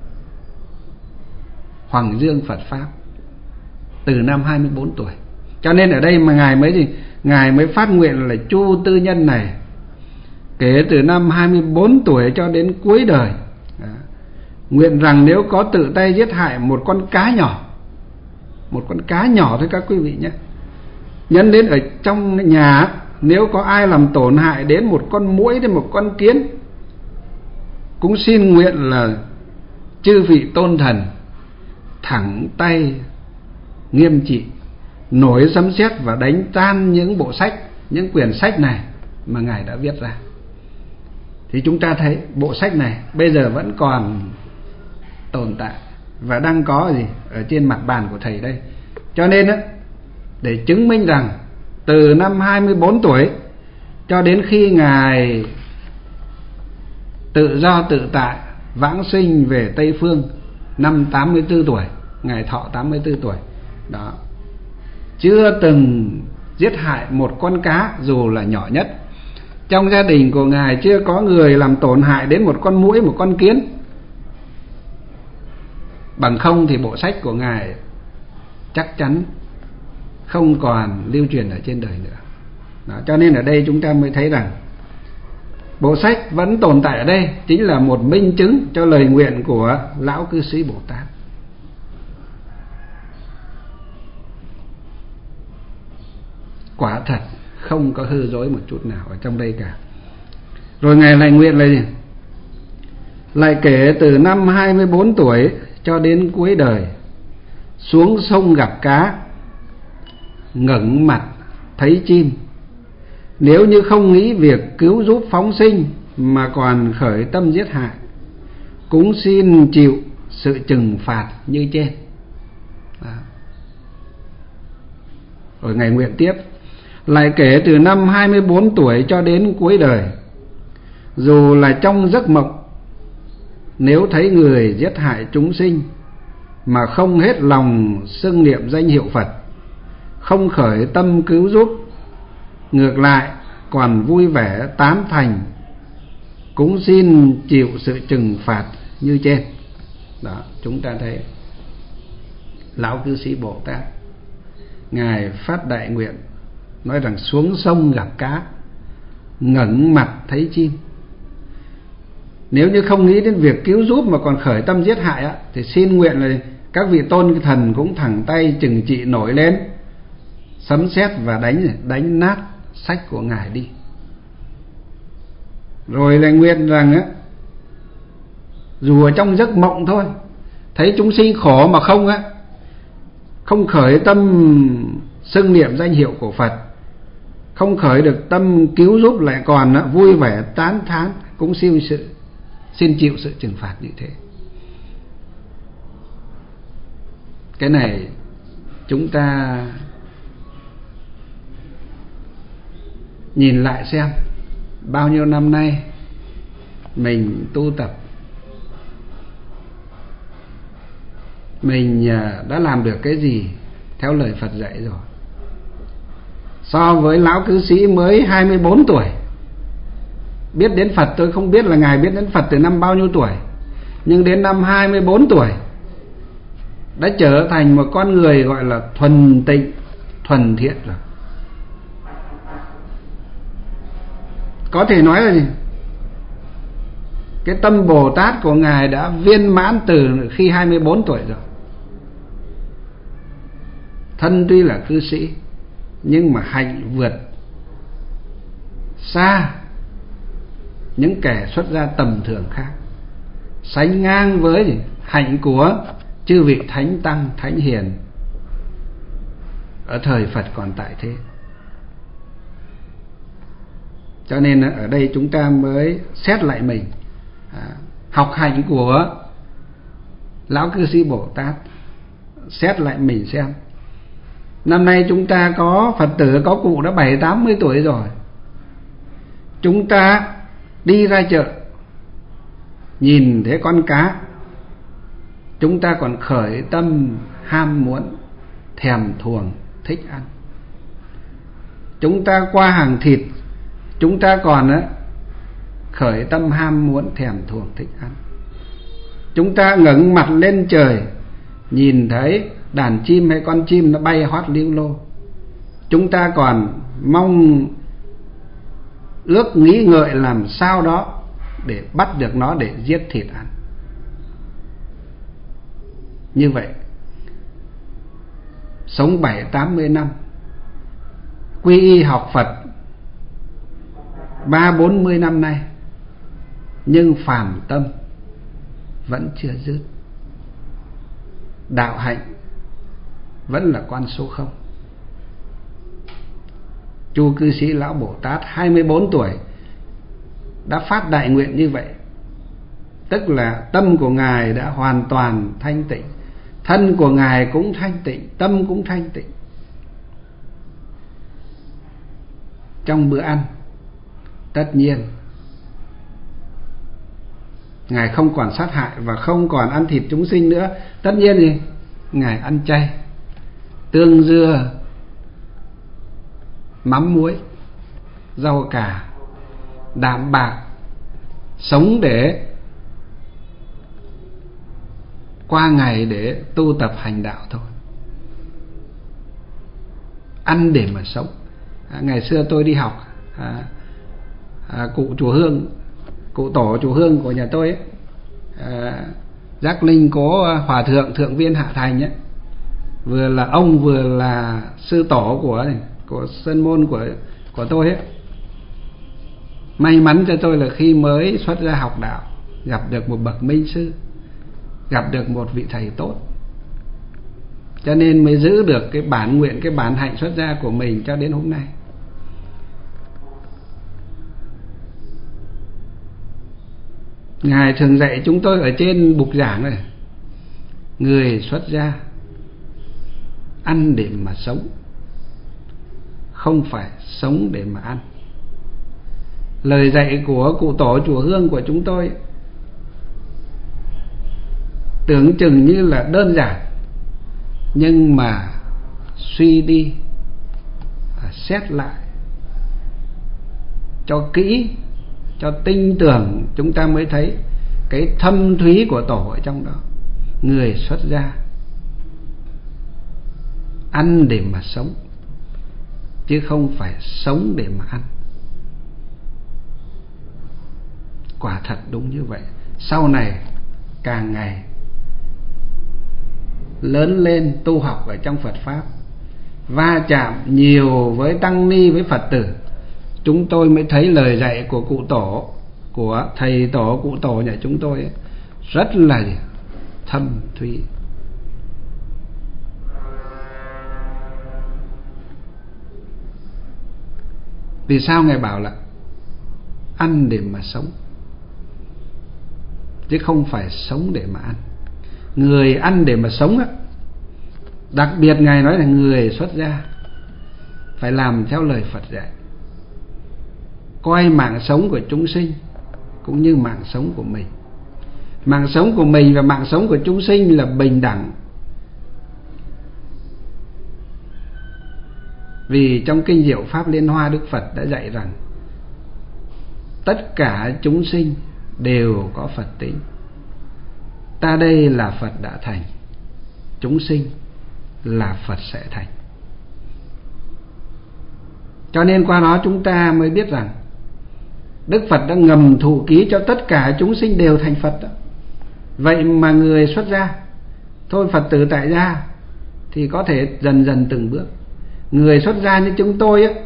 hoằng dương Phật Pháp từ năm hai mươi bốn tuổi. Cho nên ở đây mà Ngài mới gì? Ngài mới phát nguyện là Chu tư nhân này kể từ năm hai mươi bốn tuổi cho đến cuối đời, đó, nguyện rằng nếu có tự tay giết hại một con cá nhỏ, một con cá nhỏ thôi các quý vị nhé, nhấn đến ở trong nhà, nếu có ai làm tổn hại đến một con muỗi, đến một con kiến, cũng xin nguyện là chư vị tôn thần thẳng tay nghiêm trị, nổi sấm sét và đánh tan những bộ sách, những quyển sách này mà Ngài đã viết ra. Thì chúng ta thấy bộ sách này bây giờ vẫn còn tồn tại và đang có gì ở trên mặt bàn của thầy đây. Cho nên á, để chứng minh rằng từ năm hai mươi bốn tuổi cho đến khi Ngài tự do tự tại vãng sinh về Tây Phương năm tám mươi tư tuổi, Ngài thọ tám mươi tư tuổi đó, chưa từng giết hại một con cá dù là nhỏ nhất. Trong gia đình của Ngài chưa có người làm tổn hại đến một con muỗi, một con kiến. Bằng không thì bộ sách của Ngài chắc chắn không còn lưu truyền ở trên đời nữa đó. Cho nên ở đây chúng ta mới thấy rằng bộ sách vẫn tồn tại ở đây chính là một minh chứng cho lời nguyện của Lão Cư Sĩ Bồ Tát. Quả thật không có hư dối một chút nào ở trong đây cả. Rồi Ngài lại nguyện là gì? Lại kể từ năm hai mươi bốn tuổi cho đến cuối đời, xuống sông gặp cá, ngẩng mặt thấy chim, nếu như không nghĩ việc cứu giúp phóng sinh mà còn khởi tâm giết hại, cũng xin chịu sự trừng phạt như trên. Đó. Rồi Ngài nguyện tiếp, lại kể từ năm hai mươi bốn tuổi cho đến cuối đời, dù là trong giấc mộng, nếu thấy người giết hại chúng sinh mà không hết lòng xưng niệm danh hiệu Phật, không khởi tâm cứu giúp, ngược lại còn vui vẻ tán thành, cũng xin chịu sự trừng phạt như trên. Đó, chúng ta thấy Lão Cư Sĩ Bồ Tát Ngài phát đại nguyện, nói rằng xuống sông gặp cá, ngẩng mặt thấy chim, nếu như không nghĩ đến việc cứu giúp mà còn khởi tâm giết hại á, thì xin nguyện là các vị tôn thần cũng thẳng tay trừng trị nổi lên, sấm sét và đánh đánh nát sách của Ngài đi. Rồi lại nguyện rằng á, dù ở trong giấc mộng thôi, thấy chúng sinh khổ mà không á, không khởi tâm xưng niệm danh hiệu của Phật, không khởi được tâm cứu giúp, lại còn á, vui vẻ tán thán, cũng xin sự xin chịu sự trừng phạt như thế. Cái này chúng ta nhìn lại xem bao nhiêu năm nay mình tu tập, mình đã làm được cái gì theo lời Phật dạy rồi. So với Lão Cư Sĩ mới hai mươi bốn tuổi, biết đến Phật, tôi không biết là Ngài biết đến Phật từ năm bao nhiêu tuổi, nhưng đến năm hai mươi bốn tuổi đã trở thành một con người gọi là thuần tịnh, thuần thiện rồi. Có thể nói là gì? Cái tâm Bồ Tát của Ngài đã viên mãn từ khi hai mươi bốn tuổi rồi. Thân tuy là cư sĩ nhưng mà hạnh vượt xa những kẻ xuất gia tầm thường khác, sánh ngang với hạnh của chư vị thánh tăng, thánh hiền ở thời Phật còn tại thế. Cho nên ở đây chúng ta mới xét lại mình, à, học hành của Lão Cư Sĩ Bồ Tát, xét lại mình xem. Năm nay chúng ta có Phật tử, có cụ đã bảy tám mươi tuổi rồi. Chúng ta đi ra chợ, nhìn thấy con cá, chúng ta còn khởi tâm ham muốn, thèm thuồng, thích ăn. Chúng ta qua hàng thịt, chúng ta còn á, khởi tâm ham muốn, thèm thuồng, thích ăn. Chúng ta ngẩng mặt lên trời, nhìn thấy đàn chim hay con chim nó bay hót liu lô, chúng ta còn mong ước nghĩ ngợi làm sao đó để bắt được nó để giết thịt ăn. Như vậy sống bảy tám mươi năm, quy y học Phật ba bốn mươi năm nay, nhưng phàm tâm vẫn chưa dứt, đạo hạnh vẫn là con số không. Chu Cư Sĩ Lão Bồ Tát hai mươi bốn tuổi đã phát đại nguyện như vậy, tức là tâm của Ngài đã hoàn toàn thanh tịnh, thân của Ngài cũng thanh tịnh, tâm cũng thanh tịnh. Trong bữa ăn, tất nhiên Ngài không còn sát hại và không còn ăn thịt chúng sinh nữa. Tất nhiên gì? Ngài ăn chay, tương dưa, mắm muối, rau cà, đạm bạc, sống để qua ngày để tu tập hành đạo thôi. Ăn để mà sống. À, ngày xưa tôi đi học, à, à, cụ chùa Hương, cụ tổ chùa Hương của nhà tôi ấy, à, Giác Linh Cố Hòa Thượng Thượng Viên Hạ Thành ấy, vừa là ông vừa là sư tổ của của sơn môn của của tôi ấy. May mắn cho tôi là khi mới xuất gia học đạo, gặp được một bậc minh sư, gặp được một vị thầy tốt, cho nên mới giữ được cái bản nguyện, cái bản hạnh xuất gia của mình cho đến hôm nay. Ngài thường dạy chúng tôi ở trên bục giảng này: người xuất gia ăn để mà sống, không phải sống để mà ăn. Lời dạy của cụ tổ chùa Hương của chúng tôi tưởng chừng như là đơn giản, nhưng mà suy đi, xét lại cho kỹ, cho tinh tưởng, chúng ta mới thấy cái thâm thúy của tổ ở trong đó. Người xuất gia ăn để mà sống, chứ không phải sống để mà ăn. Quả thật đúng như vậy. Sau này càng ngày lớn lên tu học ở trong Phật Pháp, va chạm nhiều với tăng ni, với Phật tử, chúng tôi mới thấy lời dạy của cụ tổ, của thầy tổ, cụ tổ nhà chúng tôi ấy, rất là thâm thúy. Vì sao Ngài bảo là ăn để mà sống, chứ không phải sống để mà ăn? Người ăn để mà sống á, đặc biệt Ngài nói là người xuất gia phải làm theo lời Phật dạy, coi mạng sống của chúng sinh cũng như mạng sống của mình. Mạng sống của mình và mạng sống của chúng sinh là bình đẳng. Vì trong Kinh Diệu Pháp Liên Hoa, Đức Phật đã dạy rằng tất cả chúng sinh đều có Phật tính. Ta đây là Phật đã thành, chúng sinh là Phật sẽ thành. Cho nên qua đó chúng ta mới biết rằng Đức Phật đã ngầm thụ ký cho tất cả chúng sinh đều thành Phật đó. Vậy mà người xuất gia, thôi Phật tử tại gia thì có thể dần dần từng bước. Người xuất gia như chúng tôi ấy,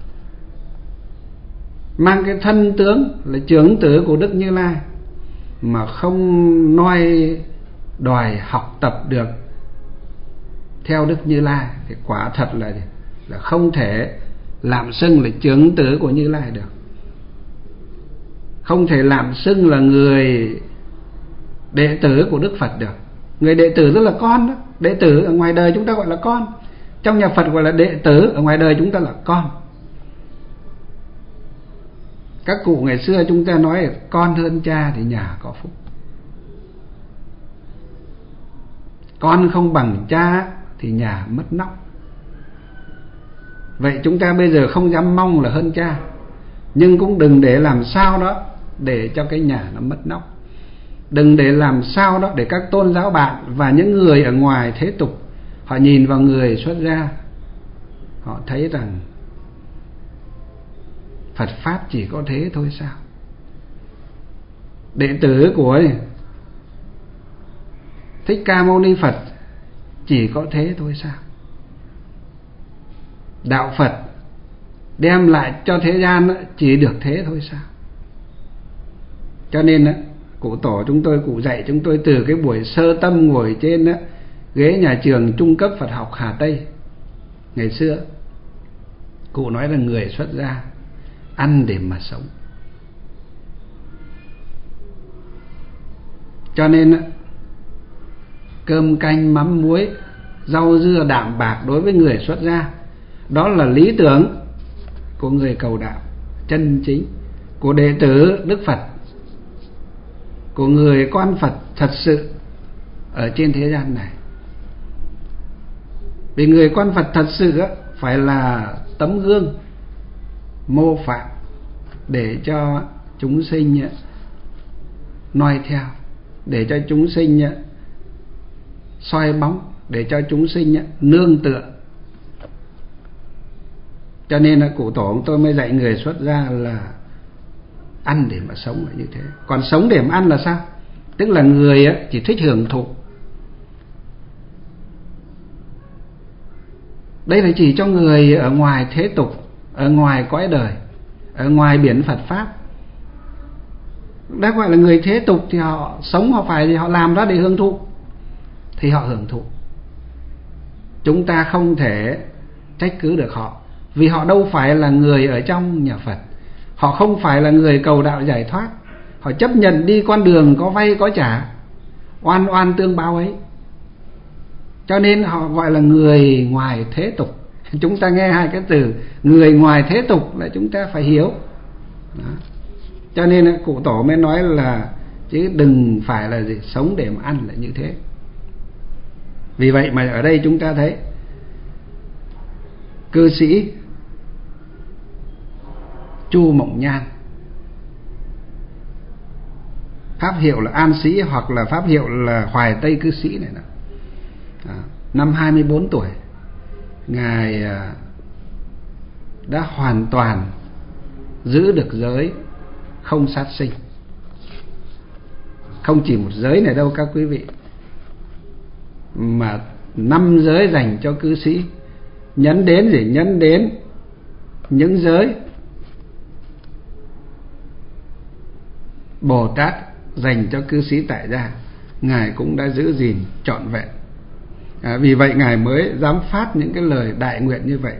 mang cái thân tướng là trưởng tử của Đức Như Lai, mà không noi đòi học tập được theo Đức Như Lai thì quả thật là là không thể làm xưng là trưởng tử của Như Lai được, không thể làm xưng là người đệ tử của Đức Phật được. Người đệ tử tức là con đó. Đệ tử ở ngoài đời chúng ta gọi là con, trong nhà Phật gọi là đệ tử, ở ngoài đời chúng ta là con. Các cụ ngày xưa chúng ta nói là con hơn cha thì nhà có phúc, con không bằng cha thì nhà mất nóc. Vậy chúng ta bây giờ không dám mong là hơn cha, nhưng cũng đừng để làm sao đó để cho cái nhà nó mất nóc. Đừng để làm sao đó để các tôn giáo bạn và những người ở ngoài thế tục họ nhìn vào người xuất gia, họ thấy rằng Phật Pháp chỉ có thế thôi sao? Đệ tử của Thích Ca Mâu Ni Phật chỉ có thế thôi sao? Đạo Phật đem lại cho thế gian chỉ được thế thôi sao? Cho nên cụ tổ chúng tôi, cụ dạy chúng tôi từ cái buổi sơ tâm ngồi trên ghế nhà trường trung cấp Phật học Hà Tây ngày xưa, cụ nói là người xuất gia ăn để mà sống. Cho nên cơm canh mắm muối, rau dưa đạm bạc đối với người xuất gia, đó là lý tưởng của người cầu đạo chân chính, của đệ tử Đức Phật, của người con Phật thật sự ở trên thế gian này. Vì người con Phật thật sự phải là tấm gương mô phạm để cho chúng sinh noi theo, để cho chúng sinh soi bóng, để cho chúng sinh nương tựa. Cho nên là cụ tổ của tôi mới dạy người xuất gia là ăn để mà sống là như thế. Còn sống để mà ăn là sao? Tức là người chỉ thích hưởng thụ. Đây là chỉ cho người ở ngoài thế tục, ở ngoài cõi đời, ở ngoài biển Phật Pháp. Đã gọi là người thế tục thì họ sống, họ phải thì họ làm đó để hưởng thụ thì họ hưởng thụ. Chúng ta không thể trách cứ được họ, vì họ đâu phải là người ở trong nhà Phật, họ không phải là người cầu đạo giải thoát. Họ chấp nhận đi con đường có vay có trả, oan oan tương báo ấy. Cho nên họ gọi là người ngoài thế tục. Chúng ta nghe hai cái từ người ngoài thế tục là chúng ta phải hiểu đó. Cho nên cụ tổ mới nói là chứ đừng phải là gì sống để mà ăn là như thế. Vì vậy mà ở đây chúng ta thấy cư sĩ Chu Mộng Nhan, pháp hiệu là An Sĩ hoặc là pháp hiệu là Hoài Tây cư sĩ này nè. À, năm hai mươi bốn tuổi, ngài đã hoàn toàn giữ được giới không sát sinh. Không chỉ một giới này đâu các quý vị, mà năm giới dành cho cư sĩ, nhấn đến gì nhấn đến những giới Bồ Tát dành cho cư sĩ tại gia, ngài cũng đã giữ gìn trọn vẹn. À, vì vậy ngài mới dám phát những cái lời đại nguyện như vậy.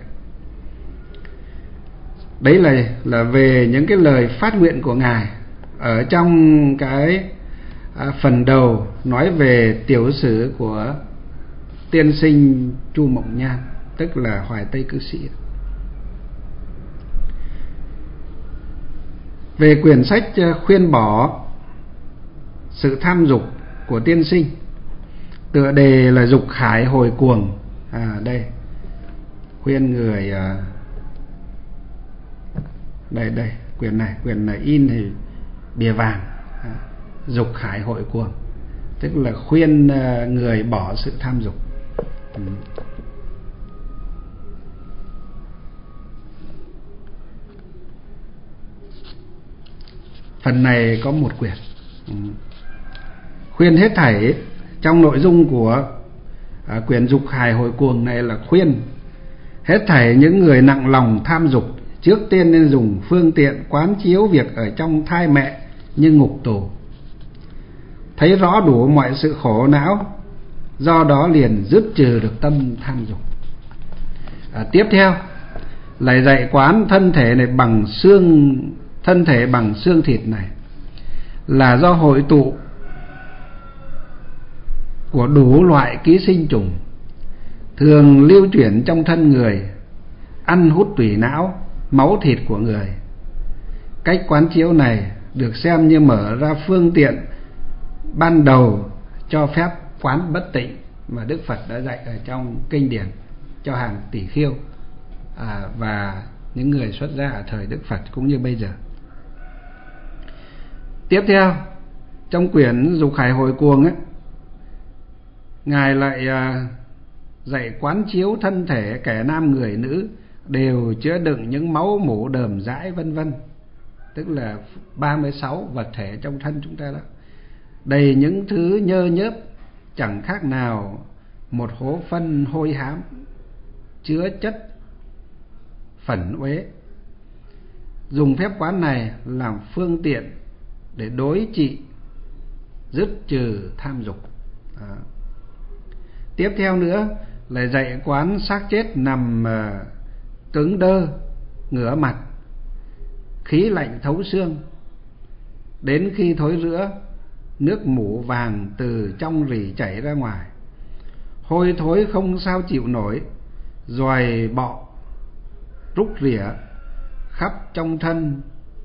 Đấy là là về những cái lời phát nguyện của ngài ở trong cái à, phần đầu nói về tiểu sử của tiên sinh Chu Mộng Nhan, tức là Hoài Tây cư sĩ. Về quyển sách khuyên bỏ sự tham dục của tiên sinh, tựa đề là dục khải hồi cuồng. À đây, khuyên người à, đây đây quyển này, quyển này in thì bìa vàng, à, dục khải hồi cuồng, tức là khuyên à, người bỏ sự tham dục. Ừ. Phần này có một quyển. Ừ. Khuyên hết thảy, trong nội dung của à, quyển dục hài hồi cuồng này là khuyên hết thảy những người nặng lòng tham dục, trước tiên nên dùng phương tiện quán chiếu việc ở trong thai mẹ như ngục tù, thấy rõ đủ mọi sự khổ não do đó liền dứt trừ được tâm tham dục. À, tiếp theo lại dạy quán thân thể này bằng xương, thân thể bằng xương thịt này là do hội tụ của đủ loại ký sinh trùng thường lưu chuyển trong thân người, ăn hút tủy não, máu thịt của người. Cách quán chiếu này được xem như mở ra phương tiện ban đầu cho phép quán bất tịnh mà Đức Phật đã dạy ở trong kinh điển cho hàng tỷ khiêu à, và những người xuất gia ở thời Đức Phật cũng như bây giờ. Tiếp theo, trong quyển Dục Khải Hồi Cuồng ấy, Ngài lại à, dạy quán chiếu thân thể kẻ nam người nữ đều chứa đựng những máu mủ đờm dãi vân vân, tức là ba mươi sáu vật thể trong thân chúng ta đó, đầy những thứ nhơ nhớp chẳng khác nào một hố phân hôi hám chứa chất phẩn uế. Dùng phép quán này làm phương tiện để đối trị, dứt trừ tham dục. Đó. Tiếp theo nữa là dạy quán xác chết nằm uh, cứng đơ, ngửa mặt, khí lạnh thấu xương, đến khi thối rữa, nước mủ vàng từ trong rỉ chảy ra ngoài, hôi thối không sao chịu nổi, doài bọ rúc rỉa khắp trong thân,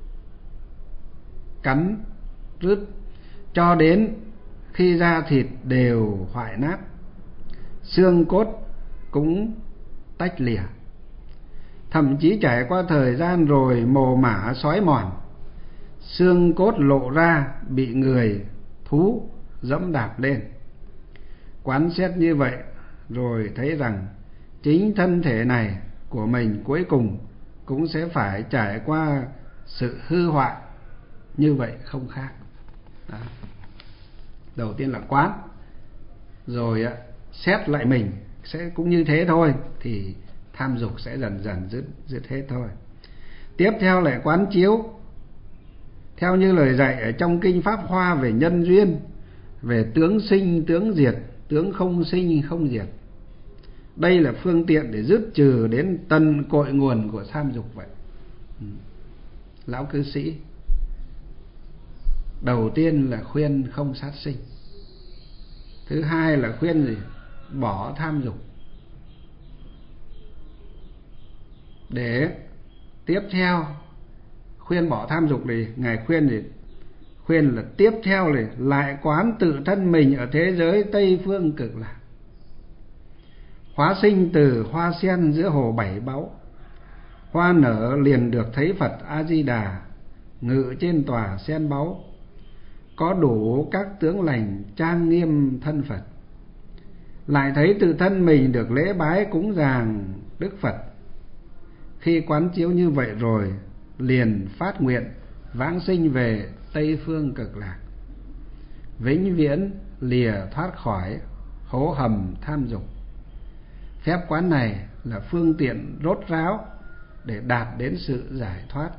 cắn rứt cho đến khi da thịt đều hoại nát, xương cốt cũng tách lìa. Thậm chí trải qua thời gian rồi mồ mả xói mòn, xương cốt lộ ra bị người thú dẫm đạp lên. Quán xét như vậy rồi thấy rằng chính thân thể này của mình cuối cùng cũng sẽ phải trải qua sự hư hoại như vậy không khác. Đó. Đầu tiên là quán, rồi xét lại mình sẽ cũng như thế thôi, thì tham dục sẽ dần dần dứt, dứt hết thôi. Tiếp theo lại quán chiếu theo như lời dạy ở trong kinh Pháp Hoa về nhân duyên, về tướng sinh tướng diệt, tướng không sinh không diệt. Đây là phương tiện để dứt trừ đến tận cội nguồn của tham dục vậy. Lão cư sĩ đầu tiên là khuyên không sát sinh, thứ hai là khuyên gì? Bỏ tham dục, để tiếp theo khuyên bỏ tham dục thì Ngài khuyên gì? Khuyên là tiếp theo là lại quán tự thân mình ở thế giới Tây Phương Cực Lạc, hóa sinh từ hoa sen giữa hồ bảy báu, hoa nở liền được thấy Phật A Di Đà ngự trên tòa sen báu, có đủ các tướng lành trang nghiêm thân Phật. Lại thấy tự thân mình được lễ bái cúng dường Đức Phật. Khi quán chiếu như vậy rồi, liền phát nguyện vãng sinh về Tây Phương Cực Lạc, vĩnh viễn lìa thoát khỏi hố hầm tham dục. Phép quán này là phương tiện rốt ráo để đạt đến sự giải thoát.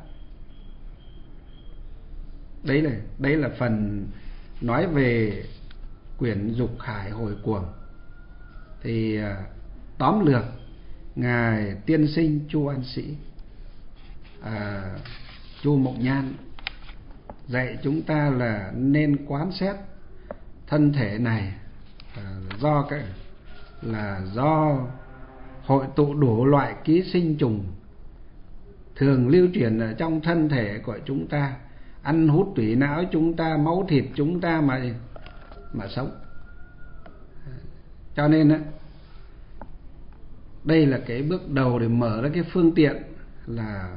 Đấy là, đấy là phần nói về quyển Dục Khải Hồi Cuồng. Thì tóm lược, Ngài Tiên Sinh Chu An Sĩ, à, Chu Mộng Nhan dạy chúng ta là nên quán xét thân thể này à, do cái là do hội tụ đủ loại ký sinh trùng thường lưu chuyển ở trong thân thể của chúng ta, ăn hút tủy não chúng ta, máu thịt chúng ta mà mà sống. Cho nên á, đây là cái bước đầu để mở ra cái phương tiện là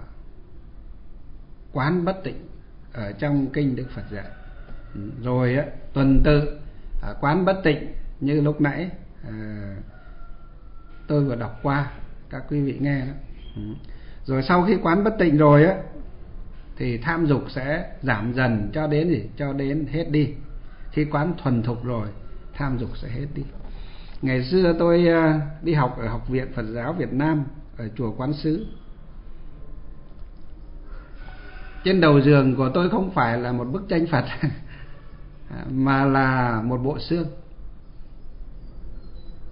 quán bất tịnh ở trong kinh Đức Phật dạy. Rồi á, tuần tự quán bất tịnh như lúc nãy à, tôi vừa đọc qua, các quý vị nghe đó. Rồi sau khi quán bất tịnh rồi á, thì tham dục sẽ giảm dần cho đến gì? Cho đến hết đi. Khi quán thuần thục rồi, tham dục sẽ hết đi. Ngày xưa tôi đi học ở Học viện Phật giáo Việt Nam, ở chùa Quán Sứ. Trên đầu giường của tôi không phải là một bức tranh Phật mà là một bộ xương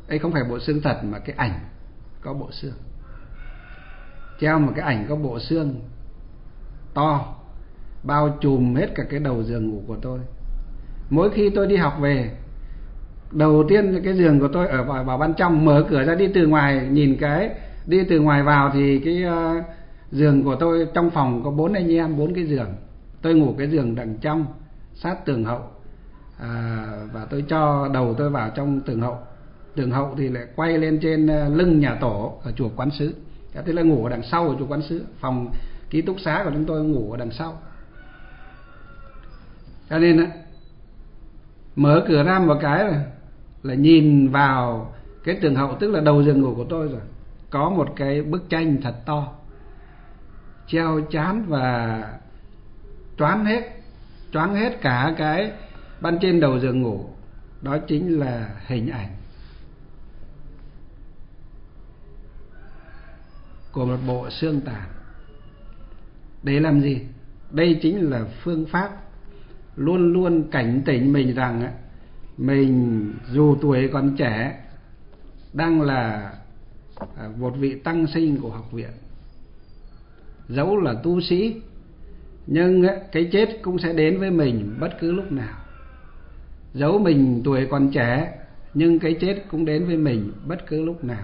Đây không phải bộ xương thật mà cái ảnh có bộ xương. Treo một cái ảnh có bộ xương to bao trùm hết cả cái đầu giường ngủ của tôi. Mỗi khi tôi đi học về, đầu tiên cái giường của tôi ở vào, vào ban trong, mở cửa ra đi từ ngoài nhìn cái đi từ ngoài vào thì cái uh, giường của tôi trong phòng có bốn anh em, bốn cái giường. Tôi ngủ cái giường đằng trong sát tường hậu, à, và tôi cho đầu tôi vào trong tường hậu. Tường hậu thì lại quay lên trên lưng nhà tổ ở chùa Quán Sứ. Thế là ngủ ở đằng sau ở chùa Quán Sứ. Phòng ký túc xá của chúng tôi ngủ ở đằng sau. Cho nên á, mở cửa ra một cái là, là nhìn vào cái tường hậu, tức là đầu giường ngủ của tôi rồi. Có một cái bức tranh thật to treo chán và choáng hết choáng hết cả cái ban trên đầu giường ngủ. Đó chính là hình ảnh của một bộ xương tàn. Để làm gì? Đây chính là phương pháp luôn luôn cảnh tỉnh mình rằng mình dù tuổi còn trẻ, đang là một vị tăng sinh của học viện, dẫu là tu sĩ, nhưng cái chết cũng sẽ đến với mình bất cứ lúc nào. Dẫu mình tuổi còn trẻ, nhưng cái chết cũng đến với mình bất cứ lúc nào.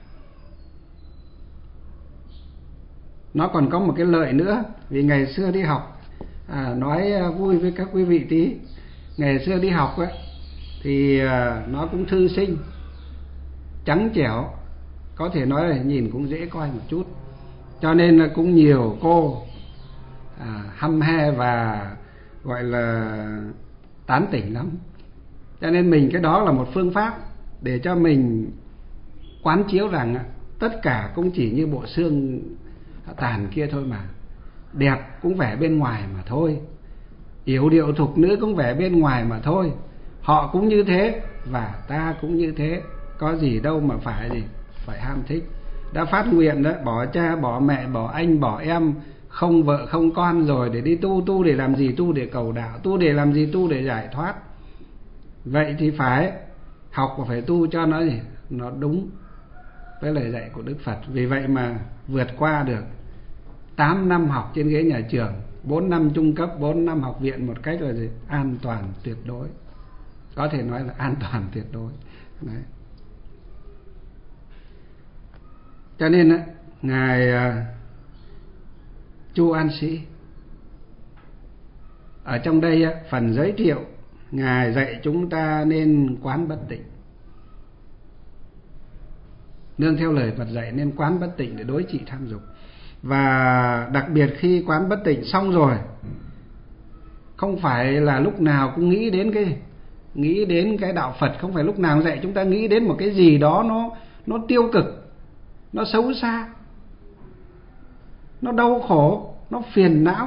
Nó còn có một cái lợi nữa. Vì ngày xưa đi học, à, nói vui với các quý vị tí, ngày xưa đi học ấy, thì à, nó cũng thư sinh, trắng trẻo, có thể nói là nhìn cũng dễ coi một chút. Cho nên là cũng nhiều cô à, hăm he và gọi là tán tỉnh lắm. Cho nên mình cái đó là một phương pháp để cho mình quán chiếu rằng tất cả cũng chỉ như bộ xương tàn kia thôi mà. Đẹp cũng vẻ bên ngoài mà thôi, yểu điệu thục nữ cũng vẻ bên ngoài mà thôi. Họ cũng như thế và ta cũng như thế, có gì đâu mà phải gì phải ham thích. Đã phát nguyện đó, bỏ cha bỏ mẹ bỏ anh bỏ em, không vợ không con rồi để đi tu. Tu để làm gì? Tu để cầu đạo. Tu để làm gì? Tu để giải thoát. Vậy thì phải học và phải tu cho nó gì nó đúng với lời dạy của Đức Phật. Vì vậy mà vượt qua được tám năm học trên ghế nhà trường, bốn năm trung cấp, bốn năm học viện một cách là gì? An toàn tuyệt đối. Có thể nói là an toàn tuyệt đối. Đấy. Cho nên á, ngài uh, Chu An Sĩ ở trong đây á, phần giới thiệu, ngài dạy chúng ta nên quán bất tịnh. Nương theo lời Phật dạy nên quán bất tịnh để đối trị tham dục. Và đặc biệt khi quán bất tịnh xong rồi, không phải là lúc nào cũng nghĩ đến cái nghĩ đến cái đạo Phật, không phải lúc nào dạy chúng ta nghĩ đến một cái gì đó nó nó tiêu cực, nó xấu xa, nó đau khổ, nó phiền não,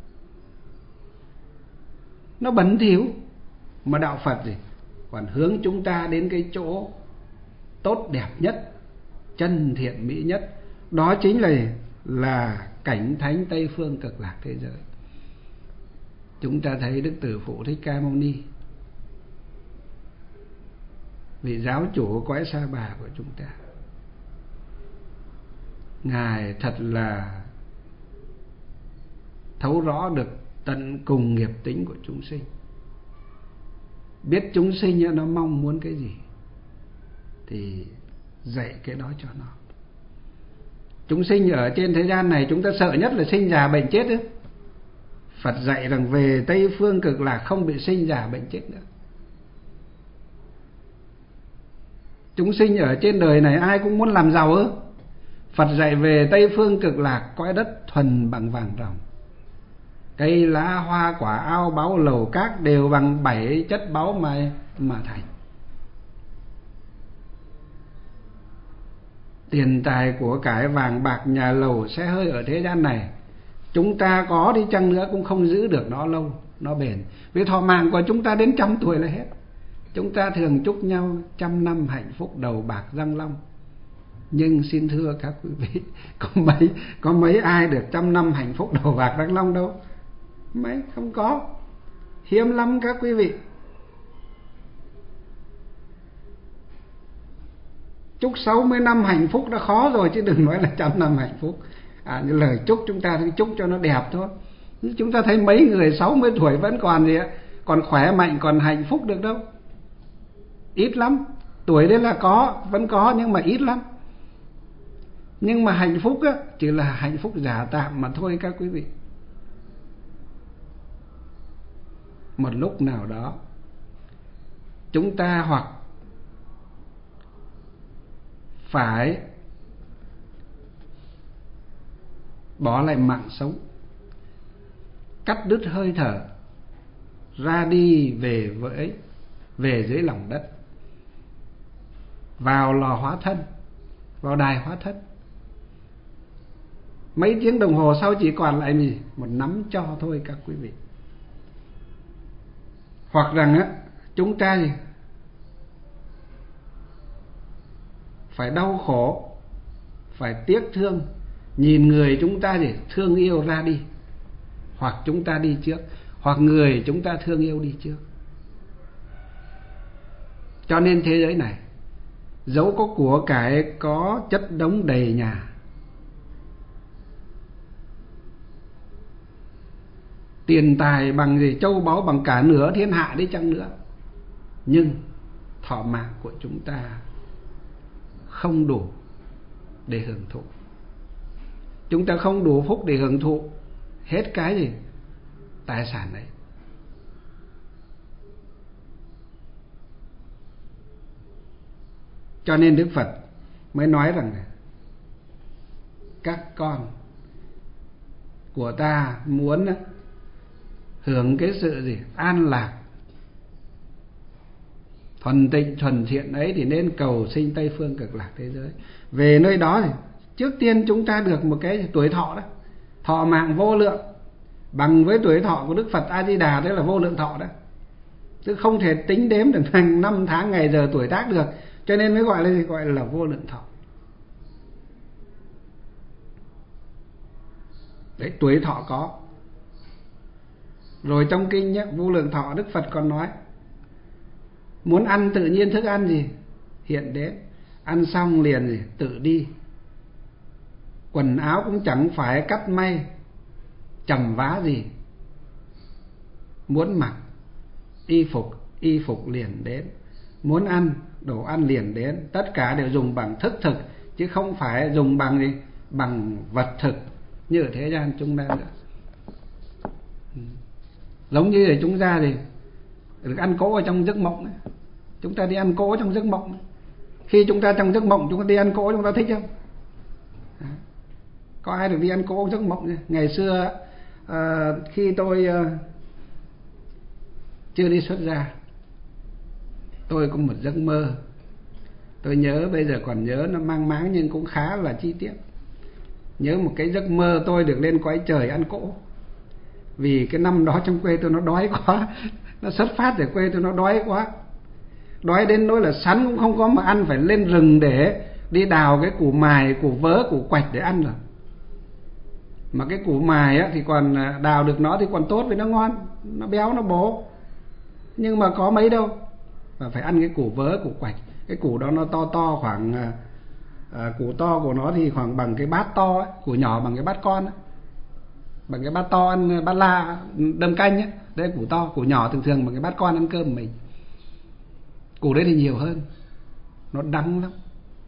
nó bẩn thỉu. Mà đạo Phật gì còn hướng chúng ta đến cái chỗ tốt đẹp nhất, chân thiện mỹ nhất. Đó chính là là cảnh thánh Tây phương cực lạc thế giới. Chúng ta thấy Đức Tử Phụ Thích Ca Mâu Ni, vị giáo chủ cõi Sa Bà của chúng ta, ngài thật là thấu rõ được tận cùng nghiệp tính của chúng sinh, biết chúng sinh nó mong muốn cái gì thì dạy cái đó cho nó. Chúng sinh ở trên thế gian này chúng ta sợ nhất là sinh già bệnh chết ấy. Phật dạy rằng về Tây phương cực lạc không bị sinh già bệnh chết nữa. Chúng sinh ở trên đời này ai cũng muốn làm giàu ư? Phật dạy về Tây phương cực lạc cõi đất thuần bằng vàng ròng, cây lá hoa quả ao báu lầu cát đều bằng bảy chất báu mà mà thành. Tiền tài của cải vàng bạc nhà lầu xe hơi ở thế gian này, chúng ta có đi chăng nữa cũng không giữ được nó lâu, nó bền. Vì thọ mạng của chúng ta đến trăm tuổi là hết. Chúng ta thường chúc nhau trăm năm hạnh phúc đầu bạc răng long. Nhưng xin thưa các quý vị, có mấy có mấy ai được trăm năm hạnh phúc đầu bạc răng long đâu. Mấy không có, hiếm lắm các quý vị. Chúc sáu mươi năm hạnh phúc đã khó rồi, chứ đừng nói là trăm năm hạnh phúc. À, như lời chúc chúng ta thì chúc cho nó đẹp thôi. Chúng ta thấy mấy người sáu mươi tuổi vẫn còn gì ạ, còn khỏe mạnh, còn hạnh phúc được đâu. Ít lắm. Tuổi đấy là có, vẫn có, nhưng mà ít lắm. Nhưng mà hạnh phúc á, chỉ là hạnh phúc giả tạm mà thôi các quý vị. Một lúc nào đó chúng ta hoặc phải bỏ lại mạng sống, cắt đứt hơi thở, ra đi về với về dưới lòng đất, vào lò hóa thân, vào đài hóa thân. Mấy tiếng đồng hồ sau chỉ còn lại gì? Một nắm tro thôi các quý vị. Hoặc rằng á, chúng ta gì? Phải đau khổ, phải tiếc thương, nhìn người chúng ta gì? Thương yêu ra đi. Hoặc chúng ta đi trước, hoặc người chúng ta thương yêu đi trước. Cho nên thế giới này, dẫu có của cải, có chất đống đầy nhà, tiền tài bằng gì, châu báu bằng cả nửa thiên hạ đi chăng nữa, nhưng thọ mạng của chúng ta không đủ để hưởng thụ. Chúng ta không đủ phúc để hưởng thụ hết cái gì? Tài sản ấy. Cho nên Đức Phật mới nói rằng các con của ta muốn hưởng cái sự gì? An lạc, thuần tịnh, thuần thiện ấy thì nên cầu sinh Tây Phương Cực Lạc thế giới. Về nơi đó thì trước tiên chúng ta được một cái tuổi thọ đó, thọ mạng vô lượng, bằng với tuổi thọ của Đức Phật A Di Đà, đấy là vô lượng thọ đó. Chứ không thể tính đếm được thành năm tháng ngày giờ tuổi tác được. Cho nên mới gọi là gì? Gọi là vô lượng thọ. Đấy, tuổi thọ có. Rồi trong kinh nhé, vô lượng thọ Đức Phật còn nói, muốn ăn tự nhiên thức ăn gì? Hiện đến. Ăn xong liền gì? Tự đi. Quần áo cũng chẳng phải cắt may, chầm vá gì. Muốn mặc y phục, y phục liền đến. Muốn ăn, đồ ăn liền đến. Tất cả đều dùng bằng thức thực, chứ không phải dùng bằng gì? Bằng vật thực như ở thế gian chúng ta nữa. Giống như là chúng ta thì được ăn cỗ ở trong giấc mộng ấy. Chúng ta đi ăn cỗ trong giấc mộng ấy. Khi chúng ta trong giấc mộng chúng ta đi ăn cỗ, chúng ta thích không? Có ai được đi ăn cỗ giấc mộng? Ngày xưa à, khi tôi à, chưa đi xuất gia, tôi có một giấc mơ. Tôi nhớ, bây giờ còn nhớ, nó mang máng nhưng cũng khá là chi tiết. Nhớ một cái giấc mơ tôi được lên cõi trời ăn cỗ. Vì cái năm đó trong quê tôi nó đói quá, nó xuất phát từ quê tôi nó đói quá, đói đến nỗi là sắn cũng không có mà ăn, phải lên rừng để đi đào cái củ mài, củ vớ, củ quạch để ăn rồi. Mà cái củ mài á, thì còn đào được nó thì còn tốt vì nó ngon, nó béo, nó bổ. Nhưng mà có mấy đâu, và phải ăn cái củ vớ, củ quạch. Cái củ đó nó to to khoảng à, củ to của nó thì khoảng bằng cái bát to ấy, củ nhỏ bằng cái bát con ấy. Bằng cái bát to ăn bát la đâm canh ấy. Đấy củ to, củ nhỏ thường thường bằng cái bát con ăn cơm mình. Củ đấy thì nhiều hơn, nó đắng lắm.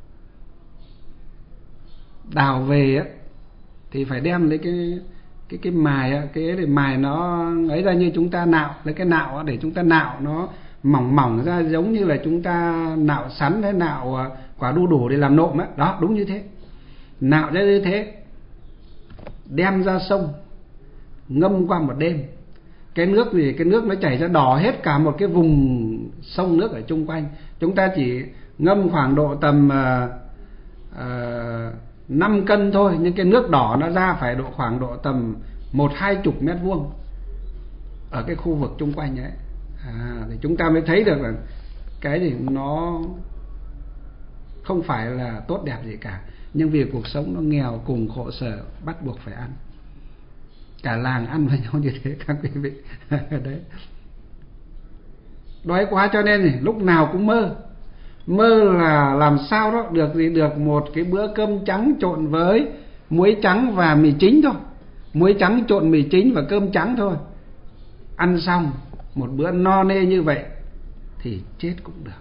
Đào về á thì phải đem lấy cái cái cái mài á, cái để mài nó ấy ra, như chúng ta nạo, lấy cái nạo á, để chúng ta nạo nó mỏng mỏng ra, giống như là chúng ta nạo sắn hay nạo quả đu đủ để làm nộm á. Đó, đúng như thế. Nạo ra như thế, đem ra sông ngâm qua một đêm. Cái nước thì cái nước nó chảy ra đỏ hết cả một cái vùng sông nước ở chung quanh. Chúng ta chỉ ngâm khoảng độ tầm uh, uh, năm cân thôi, nhưng cái nước đỏ nó ra phải độ khoảng độ tầm một hai chục mét vuông ở cái khu vực chung quanh ấy. À, thì chúng ta mới thấy được là cái gì nó không phải là tốt đẹp gì cả, nhưng vì cuộc sống nó nghèo cùng khổ sở, bắt buộc phải ăn. Cả làng ăn với nhau như thế các quý vị. Đấy. Đói quá cho nên thì lúc nào cũng mơ. Mơ là làm sao đó được gì được một cái bữa cơm trắng trộn với muối trắng và mì chính thôi, muối trắng trộn mì chính và cơm trắng thôi. Ăn xong một bữa no nê như vậy thì chết cũng được.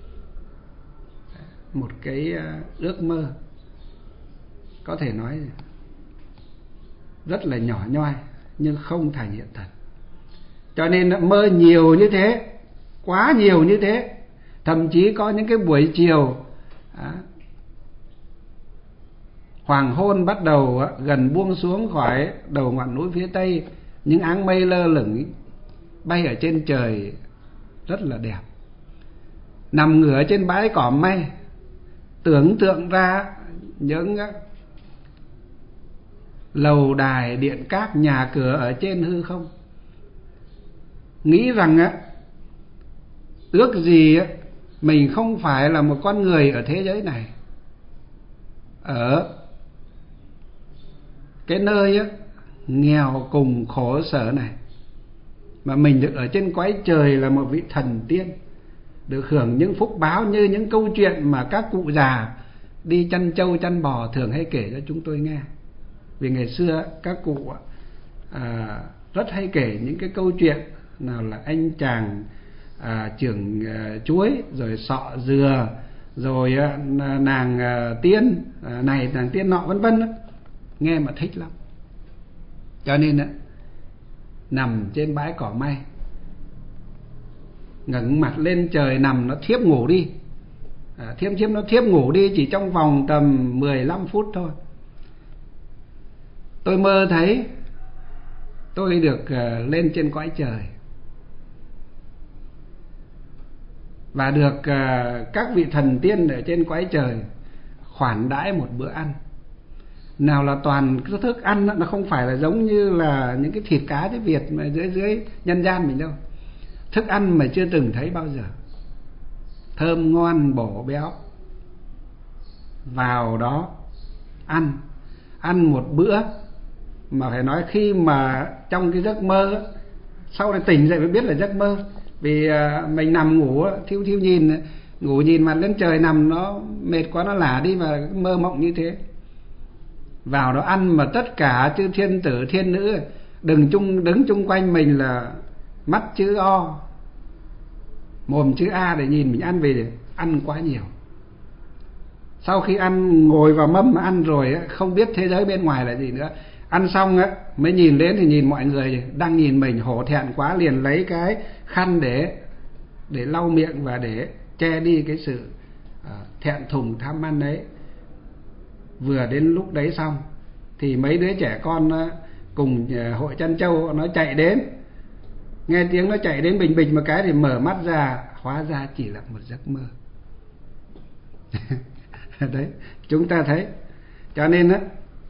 Một cái ước mơ có thể nói rất là nhỏ nhoi nhưng không thành hiện thực. Cho nên mơ nhiều như thế, quá nhiều như thế. Thậm chí có những cái buổi chiều à, hoàng hôn bắt đầu à, gần buông xuống khỏi đầu ngọn núi phía tây, những áng mây lơ lửng bay ở trên trời rất là đẹp. Nằm ngửa trên bãi cỏ mây, tưởng tượng ra những à, lầu đài điện các nhà cửa ở trên hư không, nghĩ rằng á, ước gì á, mình không phải là một con người ở thế giới này, ở cái nơi á, nghèo cùng khổ sở này, mà mình được ở trên cõi trời là một vị thần tiên, được hưởng những phúc báo như những câu chuyện mà các cụ già đi chăn trâu chăn bò thường hay kể cho chúng tôi nghe. Vì ngày xưa các cụ à, rất hay kể những cái câu chuyện, nào là anh chàng à, trưởng à, chuối, rồi sọ dừa, rồi à, nàng à, tiên à, này nàng tiên nọ vân vân, nghe mà thích lắm. Cho nên á, nằm trên bãi cỏ mây, ngẩng mặt lên trời nằm nó thiếp ngủ đi, à, thiếp thiếp nó thiếp ngủ đi chỉ trong vòng tầm mười lăm phút thôi. Tôi mơ thấy tôi được uh, lên trên cõi trời và được uh, các vị thần tiên ở trên cõi trời khoản đãi một bữa ăn. Nào là toàn cái thức ăn đó, nó không phải là giống như là những cái thịt cá tiếng Việt mà dưới dưới nhân gian mình đâu. Thức ăn mà chưa từng thấy bao giờ, thơm ngon bổ béo. Vào đó ăn, ăn một bữa mà phải nói khi mà trong cái giấc mơ, sau này tỉnh dậy mới biết là giấc mơ. Vì mình nằm ngủ thiêu thiêu nhìn, ngủ nhìn mặt lên trời, nằm nó mệt quá nó lả đi và mơ mộng như thế. Vào đó ăn mà tất cả chư thiên tử thiên nữ đừng chung đứng chung quanh mình là mắt chữ O, mồm chữ A để nhìn mình ăn, vì ăn quá nhiều. Sau khi ăn ngồi vào mâm mà ăn rồi không biết thế giới bên ngoài là gì nữa. Ăn xong á mới nhìn đến thì nhìn mọi người đang nhìn mình, hổ thẹn quá liền lấy cái khăn để để lau miệng và để che đi cái sự thẹn thùng tham ăn đấy. Vừa đến lúc đấy xong thì mấy đứa trẻ con cùng hội chăn trâu nó chạy đến, nghe tiếng nó chạy đến bình bình một cái thì mở mắt ra, hóa ra chỉ là một giấc mơ. Đấy, chúng ta thấy. Cho nên á,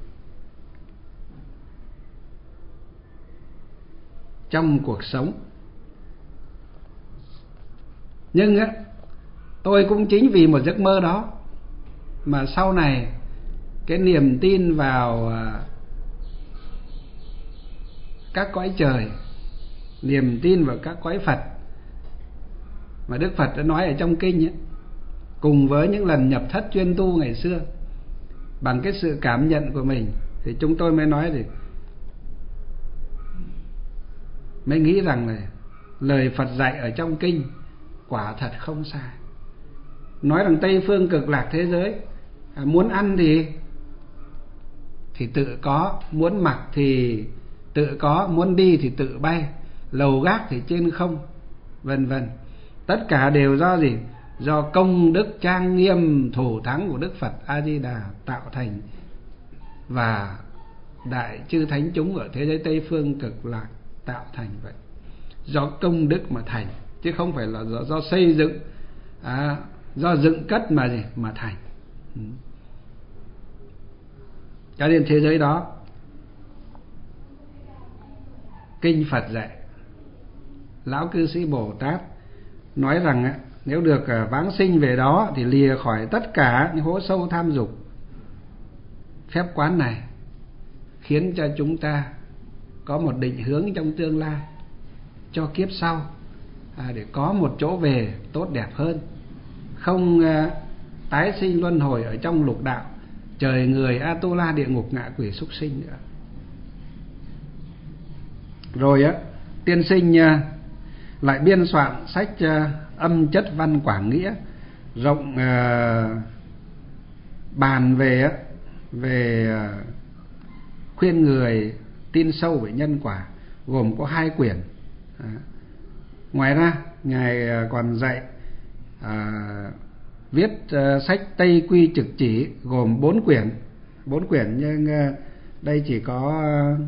trong cuộc sống, nhưng á, tôi cũng chính vì một giấc mơ đó mà sau này cái niềm tin vào các cõi trời, niềm tin vào các cõi Phật mà Đức Phật đã nói ở trong kinh ấy, cùng với những lần nhập thất chuyên tu ngày xưa, bằng cái sự cảm nhận của mình thì chúng tôi mới nói thì mới nghĩ rằng là lời Phật dạy ở trong kinh quả thật không sai. Nói rằng Tây phương cực lạc thế giới, à, muốn ăn thì thì tự có, muốn mặc thì tự có, muốn đi thì tự bay, lầu gác thì trên không, vân vân. Tất cả đều do gì? Do công đức trang nghiêm thủ thắng của Đức Phật A Di Đà tạo thành, và đại chư thánh chúng ở thế giới Tây phương cực lạc tạo thành vậy. Do công đức mà thành, chứ không phải là do, do xây dựng, à, do dựng cất mà gì mà thành. Ừ. Cho nên thế giới đó, kinh Phật dạy, lão cư sĩ Bồ Tát nói rằng nếu được vãng sinh về đó thì lìa khỏi tất cả những hố sâu tham dục. Phép quán này khiến cho chúng ta có một định hướng trong tương lai cho kiếp sau, à, để có một chỗ về tốt đẹp hơn. không uh, tái sinh luân hồi ở trong lục đạo, trời người, Atula, địa ngục, ngạ quỷ, súc sinh nữa. Rồi á, tiên sinh uh, lại biên soạn sách uh, Âm Chất Văn Quảng Nghĩa, rộng uh, bàn về uh, về uh, khuyên người tin sâu về nhân quả, gồm có hai quyển. À, ngoài ra ngài còn dạy à, viết uh, sách Tây Quy Trực Chỉ gồm bốn quyển, bốn quyển nhưng uh, đây chỉ có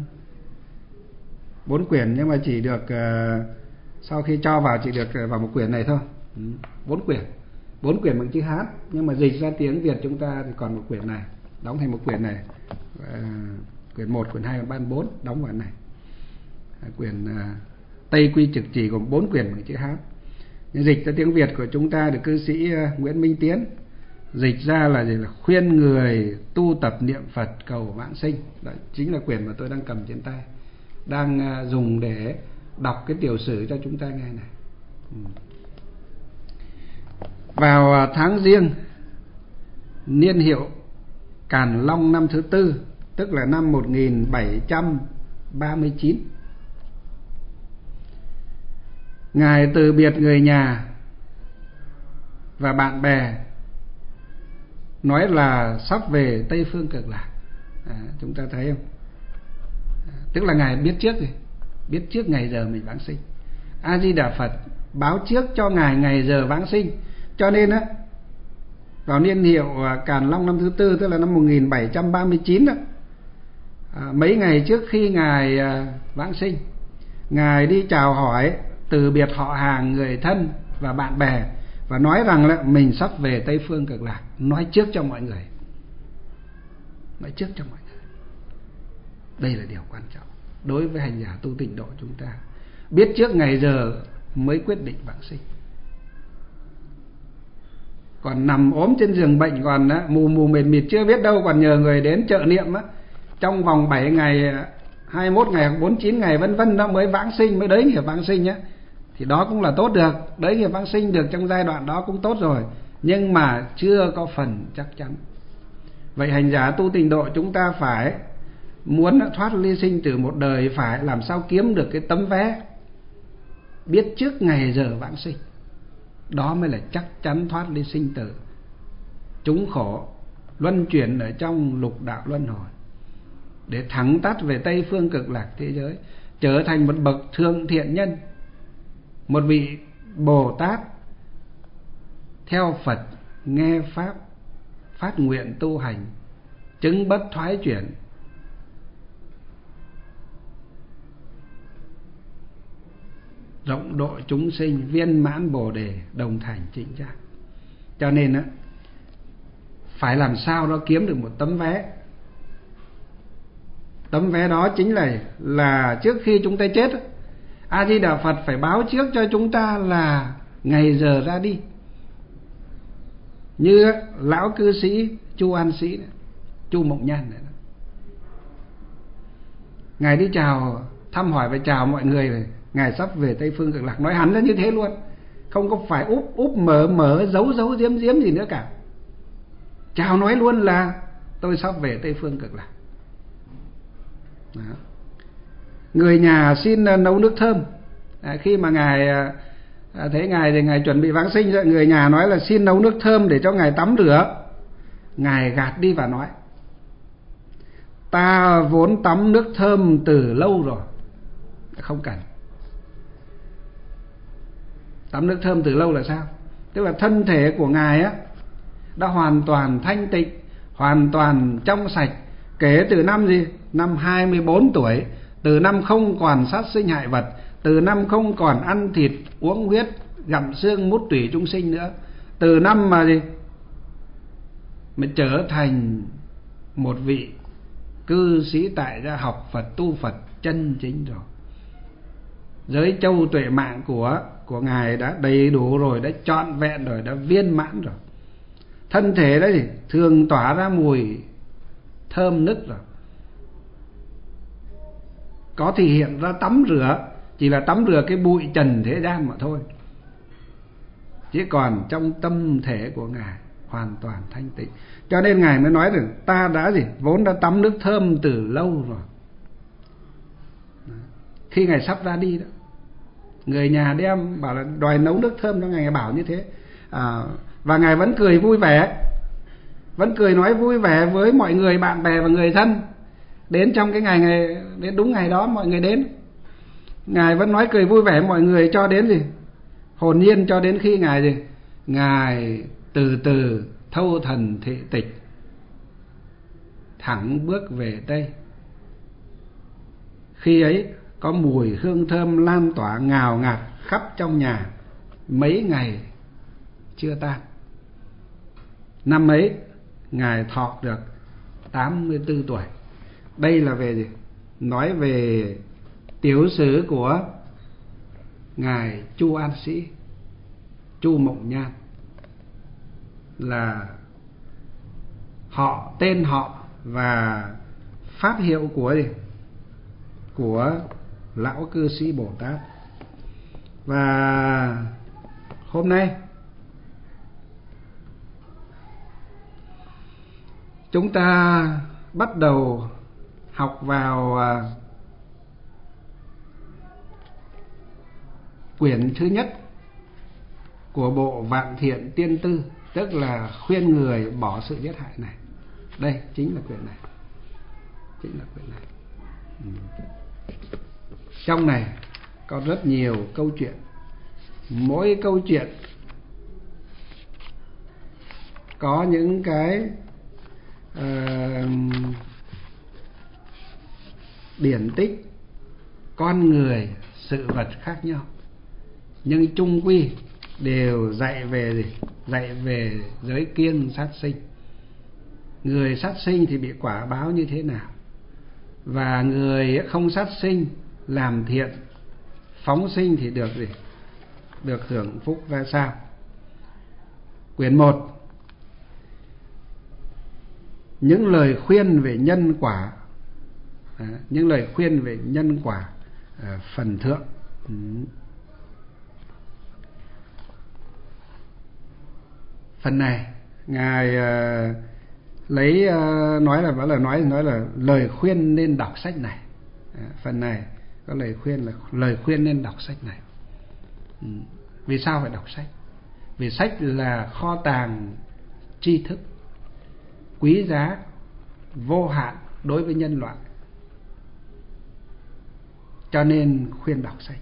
bốn uh, quyển nhưng mà chỉ được uh, sau khi cho vào chỉ được vào một quyển này thôi. Ừ, bốn quyển, bốn quyển bằng chữ Hán, nhưng mà dịch ra tiếng Việt chúng ta thì còn một quyển này, đóng thành một quyển này. Uh, quyển một, quyển hai, quyển ba, bốn đóng vào này. À, quyển uh, Tây Quy Trực Chỉ gồm bốn quyển bằng chữ Hán. Nhưng dịch ra tiếng Việt của chúng ta được cư sĩ uh, Nguyễn Minh Tiến dịch ra là gì, là khuyên người tu tập niệm Phật cầu vãng sinh. Đó chính là quyển mà tôi đang cầm trên tay, đang uh, dùng để đọc cái tiểu sử cho chúng ta nghe này. Ừ. Vào uh, tháng Giêng niên hiệu Càn Long năm thứ tư, tức là năm một nghìn bảy trăm ba mươi chín, ngài từ biệt người nhà và bạn bè, nói là sắp về Tây Phương Cực Lạc. À, chúng ta thấy không? À, tức là ngài biết trước rồi, biết trước ngày giờ mình vãng sinh. A Di Đà Phật báo trước cho ngài ngày giờ vãng sinh, cho nên á, vào niên hiệu Càn Long năm thứ tư, tức là năm một nghìn bảy trăm ba mươi chín đó, à, mấy ngày trước khi ngài à, vãng sinh, ngài đi chào hỏi, từ biệt họ hàng, người thân và bạn bè, và nói rằng là mình sắp về Tây Phương Cực Lạc, nói trước cho mọi người, nói trước cho mọi người. Đây là điều quan trọng đối với hành giả tu tịnh độ chúng ta, biết trước ngày giờ mới quyết định vãng sinh. Còn nằm ốm trên giường bệnh, còn á, mù mù mịt mịt chưa biết đâu, còn nhờ người đến trợ niệm á, trong vòng bảy ngày, hai mươi mốt ngày hoặc bốn mươi chín ngày vân vân đó mới vãng sinh, mới đới nghiệp vãng sinh nhé, thì đó cũng là tốt được, đới nghiệp vãng sinh được trong giai đoạn đó cũng tốt rồi, nhưng mà chưa có phần chắc chắn. Vậy hành giả tu tịnh độ chúng ta phải muốn thoát ly sinh tử một đời, phải làm sao kiếm được cái tấm vé biết trước ngày giờ vãng sinh, đó mới là chắc chắn thoát ly sinh tử, trúng khổ, luân chuyển ở trong lục đạo luân hồi, để thẳng tắt về Tây Phương Cực Lạc thế giới, trở thành một bậc thượng thiện nhân, một vị Bồ Tát theo Phật, nghe Pháp, phát nguyện tu hành, chứng bất thoái chuyển, rộng độ chúng sinh, viên mãn Bồ Đề, đồng thành chính giác. Cho nên á, phải làm sao đó kiếm được một tấm vé. Tấm vé đó chính là là trước khi chúng ta chết, A Di Đà Phật phải báo trước cho chúng ta là ngày giờ ra đi. Như lão cư sĩ Chu An Sĩ, Chu Mộng Nhan này, ngài đi chào, thăm hỏi và chào mọi người này, ngài sắp về Tây Phương Cực Lạc, nói hẳn ra như thế luôn, không có phải úp úp mở mở, giấu giấu giếm giếm gì nữa cả. Chào nói luôn là tôi sắp về Tây Phương Cực Lạc. Đó. Người nhà xin nấu nước thơm. À, khi mà ngài à, thấy ngài thì ngài chuẩn bị vãng sinh rồi, người nhà nói là xin nấu nước thơm để cho ngài tắm rửa. Ngài gạt đi và nói: ta vốn tắm nước thơm từ lâu rồi, không cần. Tắm nước thơm từ lâu là sao? Tức là thân thể của ngài á đã hoàn toàn thanh tịnh, hoàn toàn trong sạch, kể từ năm gì? Năm hai mươi bốn tuổi, từ năm không còn sát sinh hại vật, từ năm không còn ăn thịt, uống huyết, gặm xương, mút tủy chúng sinh nữa, từ năm mà gì? Mới trở thành một vị cư sĩ tại gia học Phật, tu Phật chân chính rồi. Giới châu tuệ mạng của của ngài đã đầy đủ rồi, đã trọn vẹn rồi, đã viên mãn rồi. Thân thể đấy thì thường tỏa ra mùi thơm nức rồi. Có thể hiện ra tắm rửa, chỉ là tắm rửa cái bụi trần thế gian mà thôi. chỉ còn trong tâm thể của Ngài hoàn toàn thanh tịnh. Cho nên Ngài mới nói rằng ta đã gì vốn đã tắm nước thơm từ lâu rồi. Khi Ngài sắp ra đi đó, người nhà đem bảo là đòi nấu nước thơm cho Ngài, Ngài bảo như thế. à, Và Ngài vẫn cười vui vẻ, vẫn cười nói vui vẻ với mọi người, bạn bè và người thân đến trong cái ngày ngày đến đúng ngày đó mọi người đến. Ngài vẫn nói cười vui vẻ mọi người cho đến gì hồn nhiên, cho đến khi Ngài gì Ngài từ từ thâu thần thị tịch, thẳng bước về Tây. Khi ấy có mùi hương thơm lan tỏa ngào ngạt khắp trong nhà, mấy ngày chưa tan. Năm ấy Ngài thọ được tám mươi tư tuổi. Đây là về gì? Nói về tiểu sử của Ngài Chu An Sĩ, Chu Mộng Nhan, là họ, tên họ và pháp hiệu của gì? Của Lão Cư Sĩ Bồ Tát. Và hôm nay chúng ta bắt đầu học vào quyển thứ nhất của bộ Vạn Thiện Tiên Tư, tức là khuyên người bỏ sự giết hại này. Đây chính là quyển này, chính là quyển này. ừ. Trong này có rất nhiều câu chuyện, mỗi câu chuyện có những cái uh, điển tích, con người, sự vật khác nhau, nhưng chung quy đều dạy về gì? Dạy về giới kiêng sát sinh. Người sát sinh thì bị quả báo như thế nào, và người không sát sinh, làm thiện, phóng sinh thì được gì? Được hưởng phúc ra sao? Quyển một, những lời khuyên về nhân quả. à, Những lời khuyên về nhân quả, à, phần thượng. ừ. Phần này Ngài uh, lấy uh, nói là vẫn là nói nói là lời khuyên nên đọc sách này. à, Phần này có lời khuyên là lời khuyên nên đọc sách này. ừ. Vì sao phải đọc sách? Vì sách là kho tàng tri thức quý giá vô hạn đối với nhân loại, cho nên khuyên đọc sách.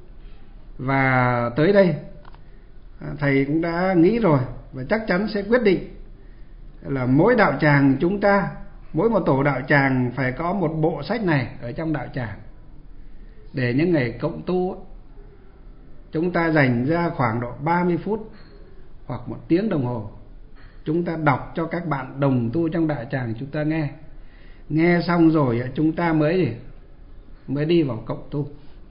Và tới đây thầy cũng đã nghĩ rồi, và chắc chắn sẽ quyết định là mỗi đạo tràng chúng ta, mỗi một tổ đạo tràng phải có một bộ sách này ở trong đạo tràng, để những ngày cộng tu chúng ta dành ra khoảng độ ba mươi phút hoặc một tiếng đồng hồ, chúng ta đọc cho các bạn đồng tu trong đạo tràng chúng ta nghe. Nghe xong rồi chúng ta mới gì? Mới đi vào cộng tu.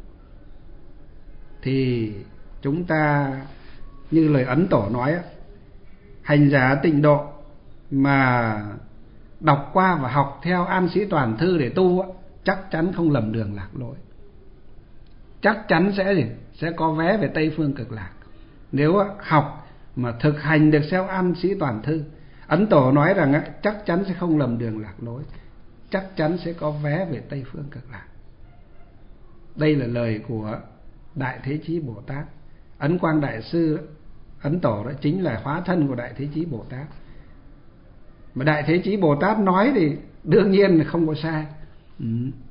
Thì chúng ta như lời Ấn Tổ nói, hành giả tịnh độ mà đọc qua và học theo An Sĩ Toàn Thư để tu, chắc chắn không lầm đường lạc lối, chắc chắn sẽ gì? Sẽ có vé về Tây Phương Cực Lạc. Nếu học mà thực hành được theo An Sĩ Toàn Thư, Ấn Tổ nói rằng chắc chắn sẽ không lầm đường lạc lối, chắc chắn sẽ có vé về Tây Phương Cực Lạc. Đây là lời của Đại Thế Chí Bồ Tát. Ấn Quang Đại Sư, Ấn Tổ đó chính là hóa thân của Đại Thế Chí Bồ Tát. Mà Đại Thế Chí Bồ Tát nói thì đương nhiên là không có sai. ừ.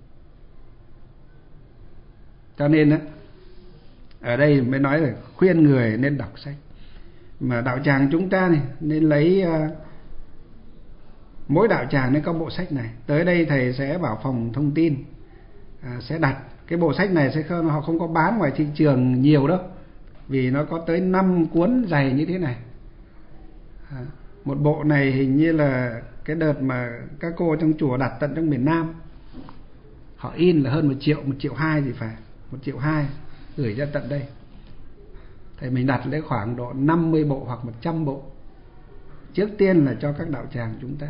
Cho nên á, ở đây mới nói là khuyên người nên đọc sách. Mà đạo tràng chúng ta này nên lấy uh, mỗi đạo tràng nên có bộ sách này. Tới đây thầy sẽ bảo phòng thông tin uh, sẽ đặt cái bộ sách này. Sẽ không, họ không có bán ngoài thị trường nhiều đâu, vì nó có tới năm cuốn dày như thế này. à, Một bộ này hình như là cái đợt mà các cô trong chùa đặt tận trong miền Nam, họ in là hơn một triệu, một triệu hai thì phải, một triệu hai gửi ra tận đây. Thì mình đặt lấy khoảng độ năm mươi bộ hoặc một trăm bộ. Trước tiên là cho các đạo tràng chúng ta.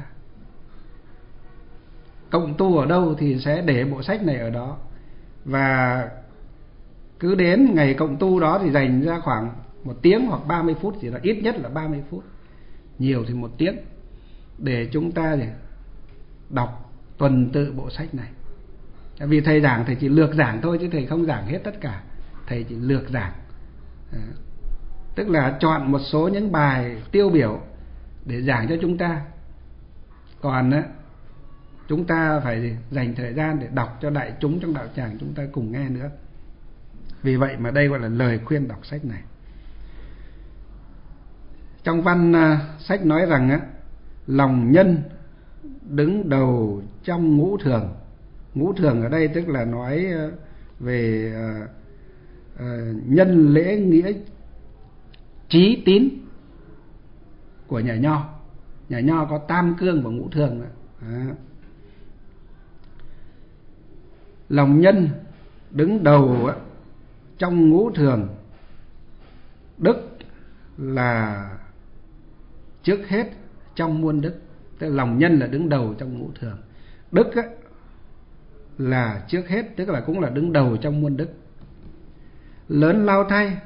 Cộng tu ở đâu thì sẽ để bộ sách này ở đó. Và cứ đến ngày cộng tu đó thì dành ra khoảng một tiếng hoặc ba mươi phút gì đó, ít nhất là ba mươi phút, nhiều thì một tiếng, để chúng ta để đọc tuần tự bộ sách này. Vì thầy giảng, thầy chỉ lược giảng thôi chứ thầy không giảng hết tất cả, thầy chỉ lược giảng. Đó. Tức là chọn một số những bài tiêu biểu để giảng cho chúng ta. Còn á, chúng ta phải dành thời gian để đọc cho đại chúng trong đạo tràng chúng ta cùng nghe nữa. Vì vậy mà đây gọi là lời khuyên đọc sách này. Trong văn uh, sách nói rằng á, lòng nhân đứng đầu trong ngũ thường. Ngũ thường ở đây tức là nói uh, về uh, uh, nhân lễ nghĩa trí tín của nhà Nho. Nhà Nho có tam cương và ngũ thường đó. Đó. Lòng nhân đứng đầu á, trong ngũ thường. Đức là trước hết trong muôn đức. Tức là lòng nhân là đứng đầu trong ngũ thường. Đức á, là trước hết, tức là cũng là đứng đầu trong muôn đức. Lớn lao thay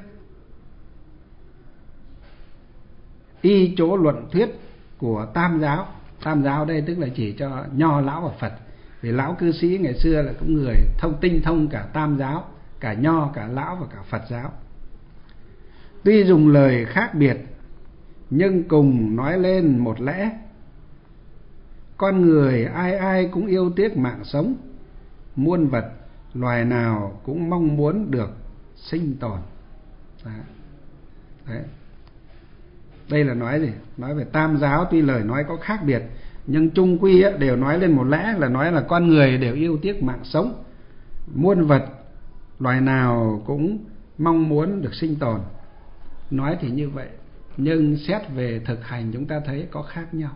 y chỗ luận thuyết của tam giáo. Tam giáo đây tức là chỉ cho Nho, Lão và Phật. Vì Lão cư sĩ ngày xưa là cũng người thông tinh thông cả tam giáo, cả Nho, cả Lão và cả Phật giáo. Tuy dùng lời khác biệt nhưng cùng nói lên một lẽ. Con người ai ai cũng yêu tiếc mạng sống, muôn vật loài nào cũng mong muốn được sinh tồn. Đấy. Đấy. Đây là nói gì? Nói về tam giáo, tuy lời nói có khác biệt nhưng chung quy ấy, đều nói lên một lẽ, là nói là con người đều yêu tiếc mạng sống, muôn vật loài nào cũng mong muốn được sinh tồn. Nói thì như vậy, nhưng xét về thực hành chúng ta thấy có khác nhau.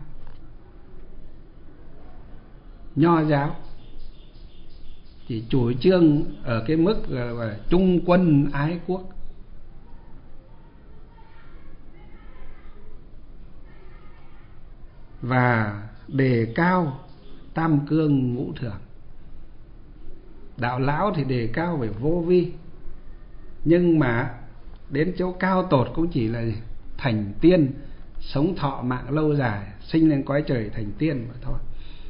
Nho giáo chỉ chủ trương ở cái mức là trung quân ái quốc, và đề cao tam cương ngũ thường. Đạo Lão thì đề cao về vô vi, nhưng mà đến chỗ cao tột cũng chỉ là thành tiên, sống thọ mạng lâu dài, sinh lên cõi trời thành tiên mà thôi.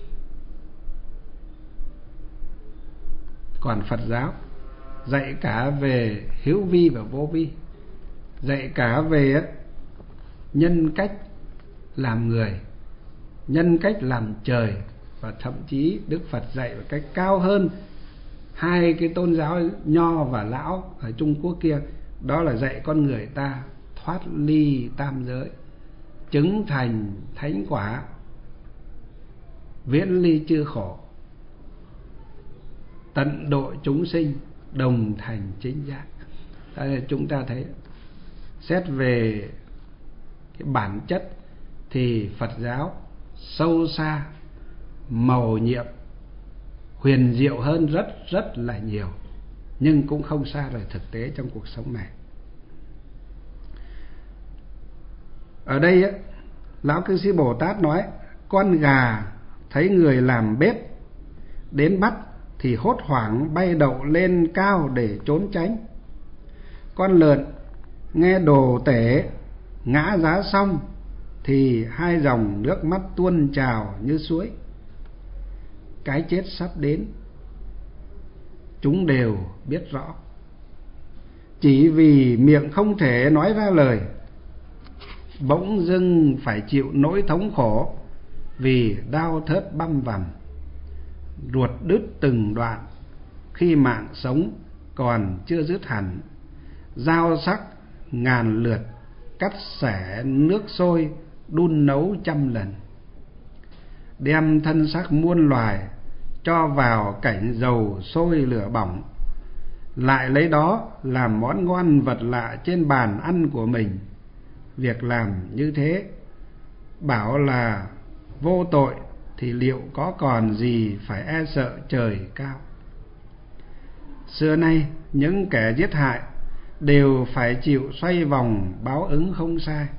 Còn Phật giáo dạy cả về hữu vi và vô vi, dạy cả về nhân cách làm người, nhân cách làm trời, và thậm chí Đức Phật dạy một cách cao hơn hai cái tôn giáo Nho và Lão ở Trung Quốc kia, đó là dạy con người ta thoát ly tam giới, chứng thành thánh quả, viễn ly chư khổ, tận độ chúng sinh, đồng thành chính giác. Đây chúng ta thấy, xét về cái bản chất thì Phật giáo sâu xa, mầu nhiệm, huyền diệu hơn rất rất là nhiều, nhưng cũng không xa rời thực tế trong cuộc sống này. Ở đây á, Lão Cư Sĩ Bồ Tát nói, con gà thấy người làm bếp đến bắt thì hốt hoảng bay đậu lên cao để trốn tránh. Con lợn nghe đồ tể ngã giá xong thì hai dòng nước mắt tuôn trào như suối. Cái chết sắp đến chúng đều biết rõ, chỉ vì miệng không thể nói ra lời, bỗng dưng phải chịu nỗi thống khổ vì đau thớt băm vằm, ruột đứt từng đoạn khi mạng sống còn chưa dứt hẳn. Dao sắc ngàn lượt cắt xẻ nước sôi đun nấu trăm lần, đem thân xác muôn loài cho vào cảnh dầu sôi lửa bỏng, lại lấy đó làm món ngon vật lạ trên bàn ăn của mình. Việc làm như thế bảo là vô tội thì liệu có còn gì phải e sợ trời cao. Xưa nay những kẻ giết hại đều phải chịu xoay vòng báo ứng không sai.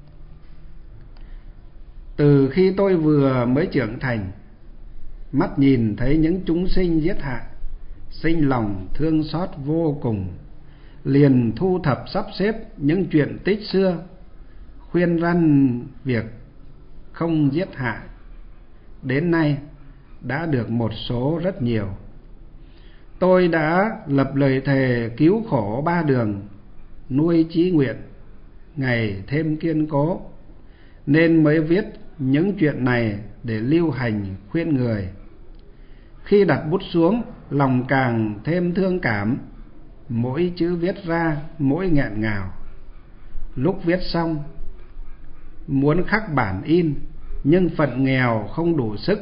Từ khi tôi vừa mới trưởng thành, mắt nhìn thấy những chúng sinh giết hại, sinh lòng thương xót vô cùng, liền thu thập sắp xếp những chuyện tích xưa, khuyên răn việc không giết hại. Đến nay đã được một số rất nhiều. Tôi đã lập lời thề cứu khổ ba đường, nuôi chí nguyện ngày thêm kiên cố, nên mới viết những chuyện này để lưu hành khuyên người. Khi đặt bút xuống, lòng càng thêm thương cảm, mỗi chữ viết ra mỗi nghẹn ngào. Lúc viết xong muốn khắc bản in, nhưng phận nghèo không đủ sức.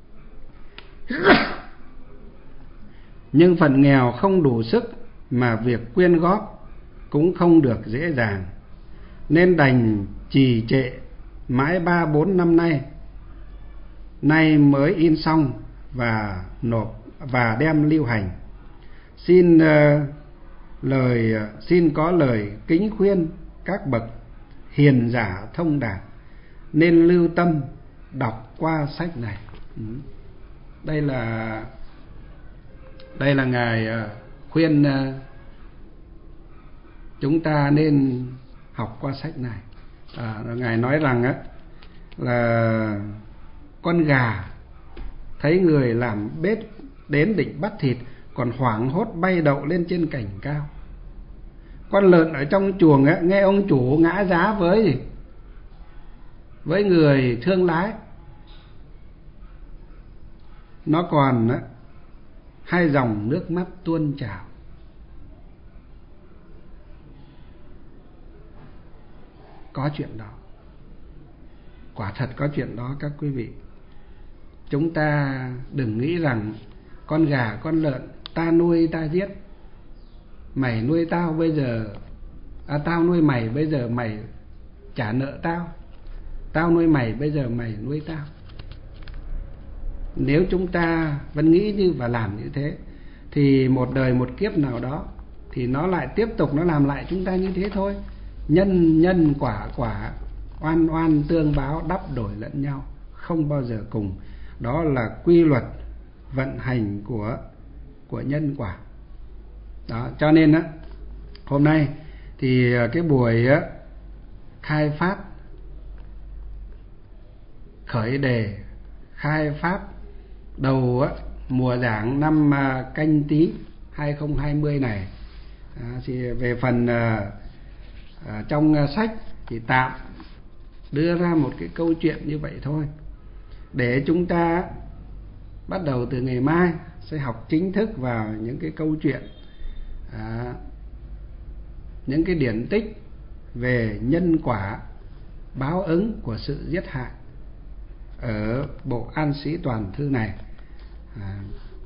Nhưng phận nghèo không đủ sức mà việc quyên góp cũng không được dễ dàng, nên đành trì trệ mãi ba bốn năm nay. Nay mới in xong và nộp và đem lưu hành. Xin uh, lời uh, xin có lời kính khuyên các bậc hiền giả thông đạt nên lưu tâm đọc qua sách này. Ừ. Đây là đây là ngài uh, khuyên uh, chúng ta nên học qua sách này. À, ngài nói rằng á là con gà thấy người làm bếp đến định bắt thịt, còn hoảng hốt bay đậu lên trên cành cao. Con lợn ở trong chuồng á, nghe ông chủ ngã giá với gì? với người thương lái, nó còn á, hai dòng nước mắt tuôn trào. Có chuyện đó, quả thật có chuyện đó các quý vị. Chúng ta đừng nghĩ rằng con gà con lợn ta nuôi ta giết, mày nuôi tao bây giờ à, tao nuôi mày bây giờ mày trả nợ tao, tao nuôi mày bây giờ mày nuôi tao. Nếu chúng ta vẫn nghĩ như và làm như thế thì một đời một kiếp nào đó thì nó lại tiếp tục nó làm lại chúng ta như thế thôi. Nhân nhân quả quả, oan oan tương báo, đắp đổi lẫn nhau, không bao giờ cùng. Đó là quy luật vận hành của của nhân quả. Đó, cho nên á, hôm nay thì cái buổi á, khai pháp, khởi đề, khai pháp đầu á, mùa giảng năm Canh Tý hai không hai không này, à, thì về phần à, à, trong sách thì tạm đưa ra một cái câu chuyện như vậy thôi, để chúng ta bắt đầu từ ngày mai sẽ học chính thức vào những cái câu chuyện, à, những cái điển tích về nhân quả báo ứng của sự giết hại ở bộ An Sĩ Toàn Thư này. À,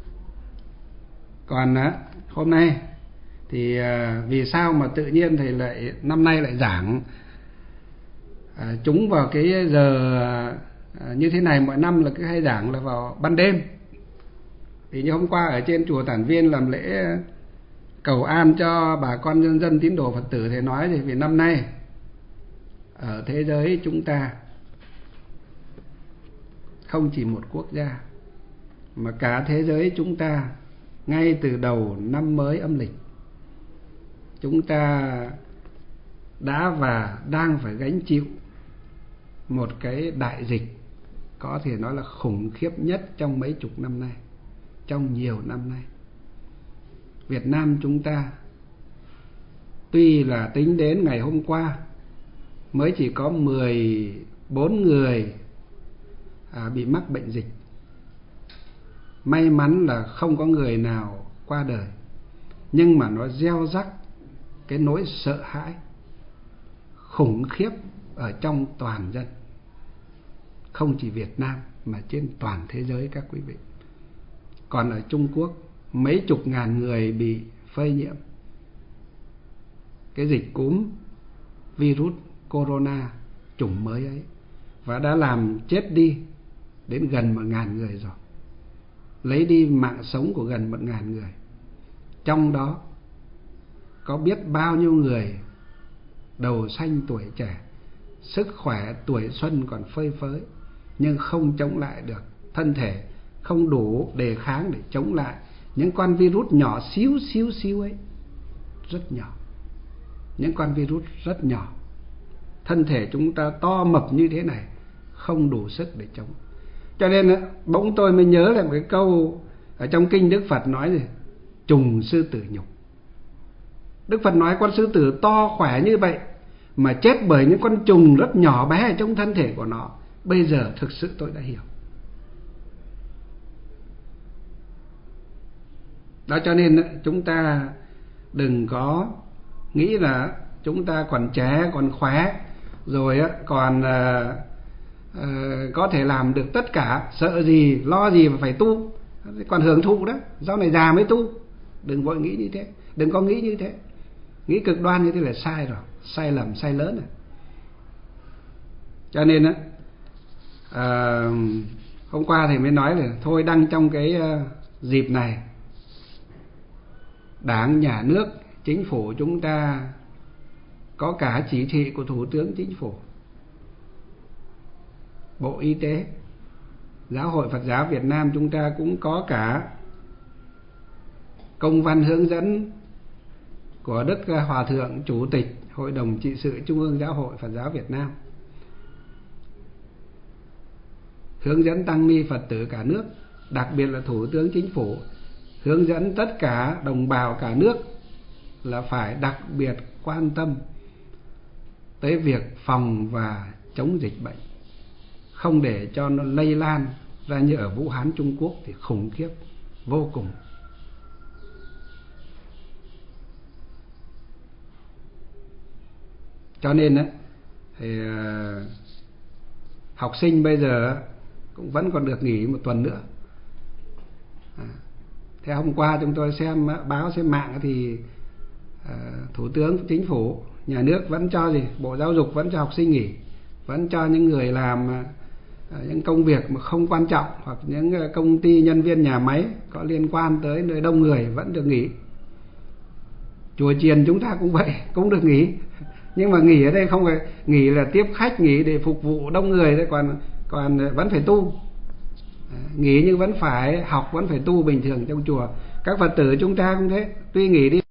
còn á, hôm nay thì à, vì sao mà tự nhiên thầy lại năm nay lại giảng à, trúng vào cái giờ à, như thế này? Mọi năm là cứ hay giảng là vào ban đêm. Thì như hôm qua ở trên chùa Tản Viên làm lễ cầu an cho bà con nhân dân tín đồ Phật tử, thầy nói thì vì năm nay ở thế giới chúng ta không chỉ một quốc gia mà cả thế giới chúng ta, ngay từ đầu năm mới âm lịch, chúng ta đã và đang phải gánh chịu một cái đại dịch có thể nói là khủng khiếp nhất trong mấy chục năm nay, trong nhiều năm nay. Việt Nam chúng ta tuy là tính đến ngày hôm qua mới chỉ có mười bốn người à, bị mắc bệnh dịch, may mắn là không có người nào qua đời, nhưng mà nó gieo rắc cái nỗi sợ hãi khủng khiếp ở trong toàn dân, không chỉ Việt Nam mà trên toàn thế giới các quý vị. Còn ở Trung Quốc mấy chục ngàn người bị phơi nhiễm cái dịch cúm virus corona chủng mới ấy, và đã làm chết đi đến gần một ngàn người rồi, lấy đi mạng sống của gần một ngàn người. Trong đó có biết bao nhiêu người đầu xanh tuổi trẻ, sức khỏe tuổi xuân còn phơi phới, nhưng không chống lại được, thân thể không đủ đề kháng để chống lại những con virus nhỏ xíu xíu xíu ấy, rất nhỏ. những con virus rất nhỏ. Thân thể chúng ta to mập như thế này không đủ sức để chống. Cho nên bỗng tôi mới nhớ lại một cái câu ở trong kinh Đức Phật nói gì: trùng sư tử nhục. Đức Phật nói con sư tử to khỏe như vậy mà chết bởi những con trùng rất nhỏ bé ở trong thân thể của nó. Bây giờ thực sự tôi đã hiểu. Đó, cho nên chúng ta đừng có nghĩ là chúng ta còn trẻ, còn khỏe, rồi còn uh, uh, có thể làm được tất cả, sợ gì, lo gì mà phải tu, còn hưởng thụ đó, sau này già mới tu. Đừng vội nghĩ như thế, đừng có nghĩ như thế. Nghĩ cực đoan như thế là sai rồi, sai lầm, sai lớn rồi. Cho nên á, uh, hôm qua thầy mới nói là thôi đăng trong cái uh, dịp này, Đảng, Nhà nước, Chính phủ chúng ta có cả chỉ thị của Thủ tướng Chính phủ, Bộ Y tế, Giáo hội Phật giáo Việt Nam chúng ta cũng có cả công văn hướng dẫn của Đức Hòa Thượng Chủ tịch Hội đồng Trị sự Trung ương Giáo hội Phật giáo Việt Nam, hướng dẫn tăng ni Phật tử cả nước, đặc biệt là Thủ tướng Chính phủ hướng dẫn tất cả đồng bào cả nước là phải đặc biệt quan tâm tới việc phòng và chống dịch bệnh, không để cho nó lây lan ra như ở Vũ Hán Trung Quốc thì khủng khiếp vô cùng. Cho nên á, thì uh, học sinh bây giờ cũng vẫn còn được nghỉ một tuần nữa. À, theo hôm qua chúng tôi xem báo, xem mạng thì uh, Thủ tướng Chính phủ, Nhà nước vẫn cho gì, Bộ Giáo dục vẫn cho học sinh nghỉ, vẫn cho những người làm uh, những công việc mà không quan trọng, hoặc những uh, công ty, nhân viên nhà máy có liên quan tới nơi đông người vẫn được nghỉ. Chùa chiền chúng ta cũng vậy, cũng được nghỉ. Nhưng mà nghỉ ở đây không phải nghỉ là tiếp khách, nghỉ để phục vụ đông người đấy, còn còn vẫn phải tu. Nghỉ nhưng vẫn phải học, vẫn phải tu bình thường trong chùa. Các Phật tử chúng ta cũng thế, tuy nghỉ đi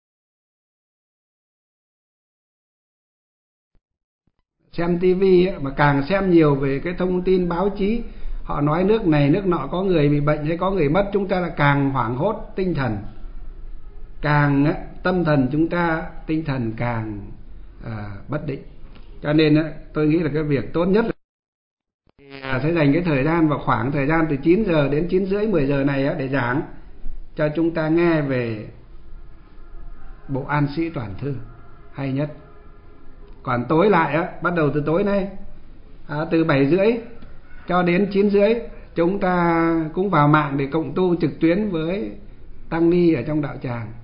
xem tivi ấy, mà càng xem nhiều về cái thông tin báo chí, họ nói nước này nước nọ có người bị bệnh hay có người mất, chúng ta là càng hoảng hốt tinh thần, càng ấy, tâm thần chúng ta tinh thần càng à, bất định. Cho nên ấy, tôi nghĩ là cái việc tốt nhất là à, sẽ dành cái thời gian vào khoảng thời gian từ chín giờ đến chín rưỡi mười giờ này ấy, để giảng cho chúng ta nghe về bộ An Sĩ Toàn Thư hay nhất. Còn tối lại á, bắt đầu từ tối nay à, từ bảy rưỡi cho đến chín rưỡi chúng ta cũng vào mạng để cộng tu trực tuyến với tăng ni ở trong đạo tràng,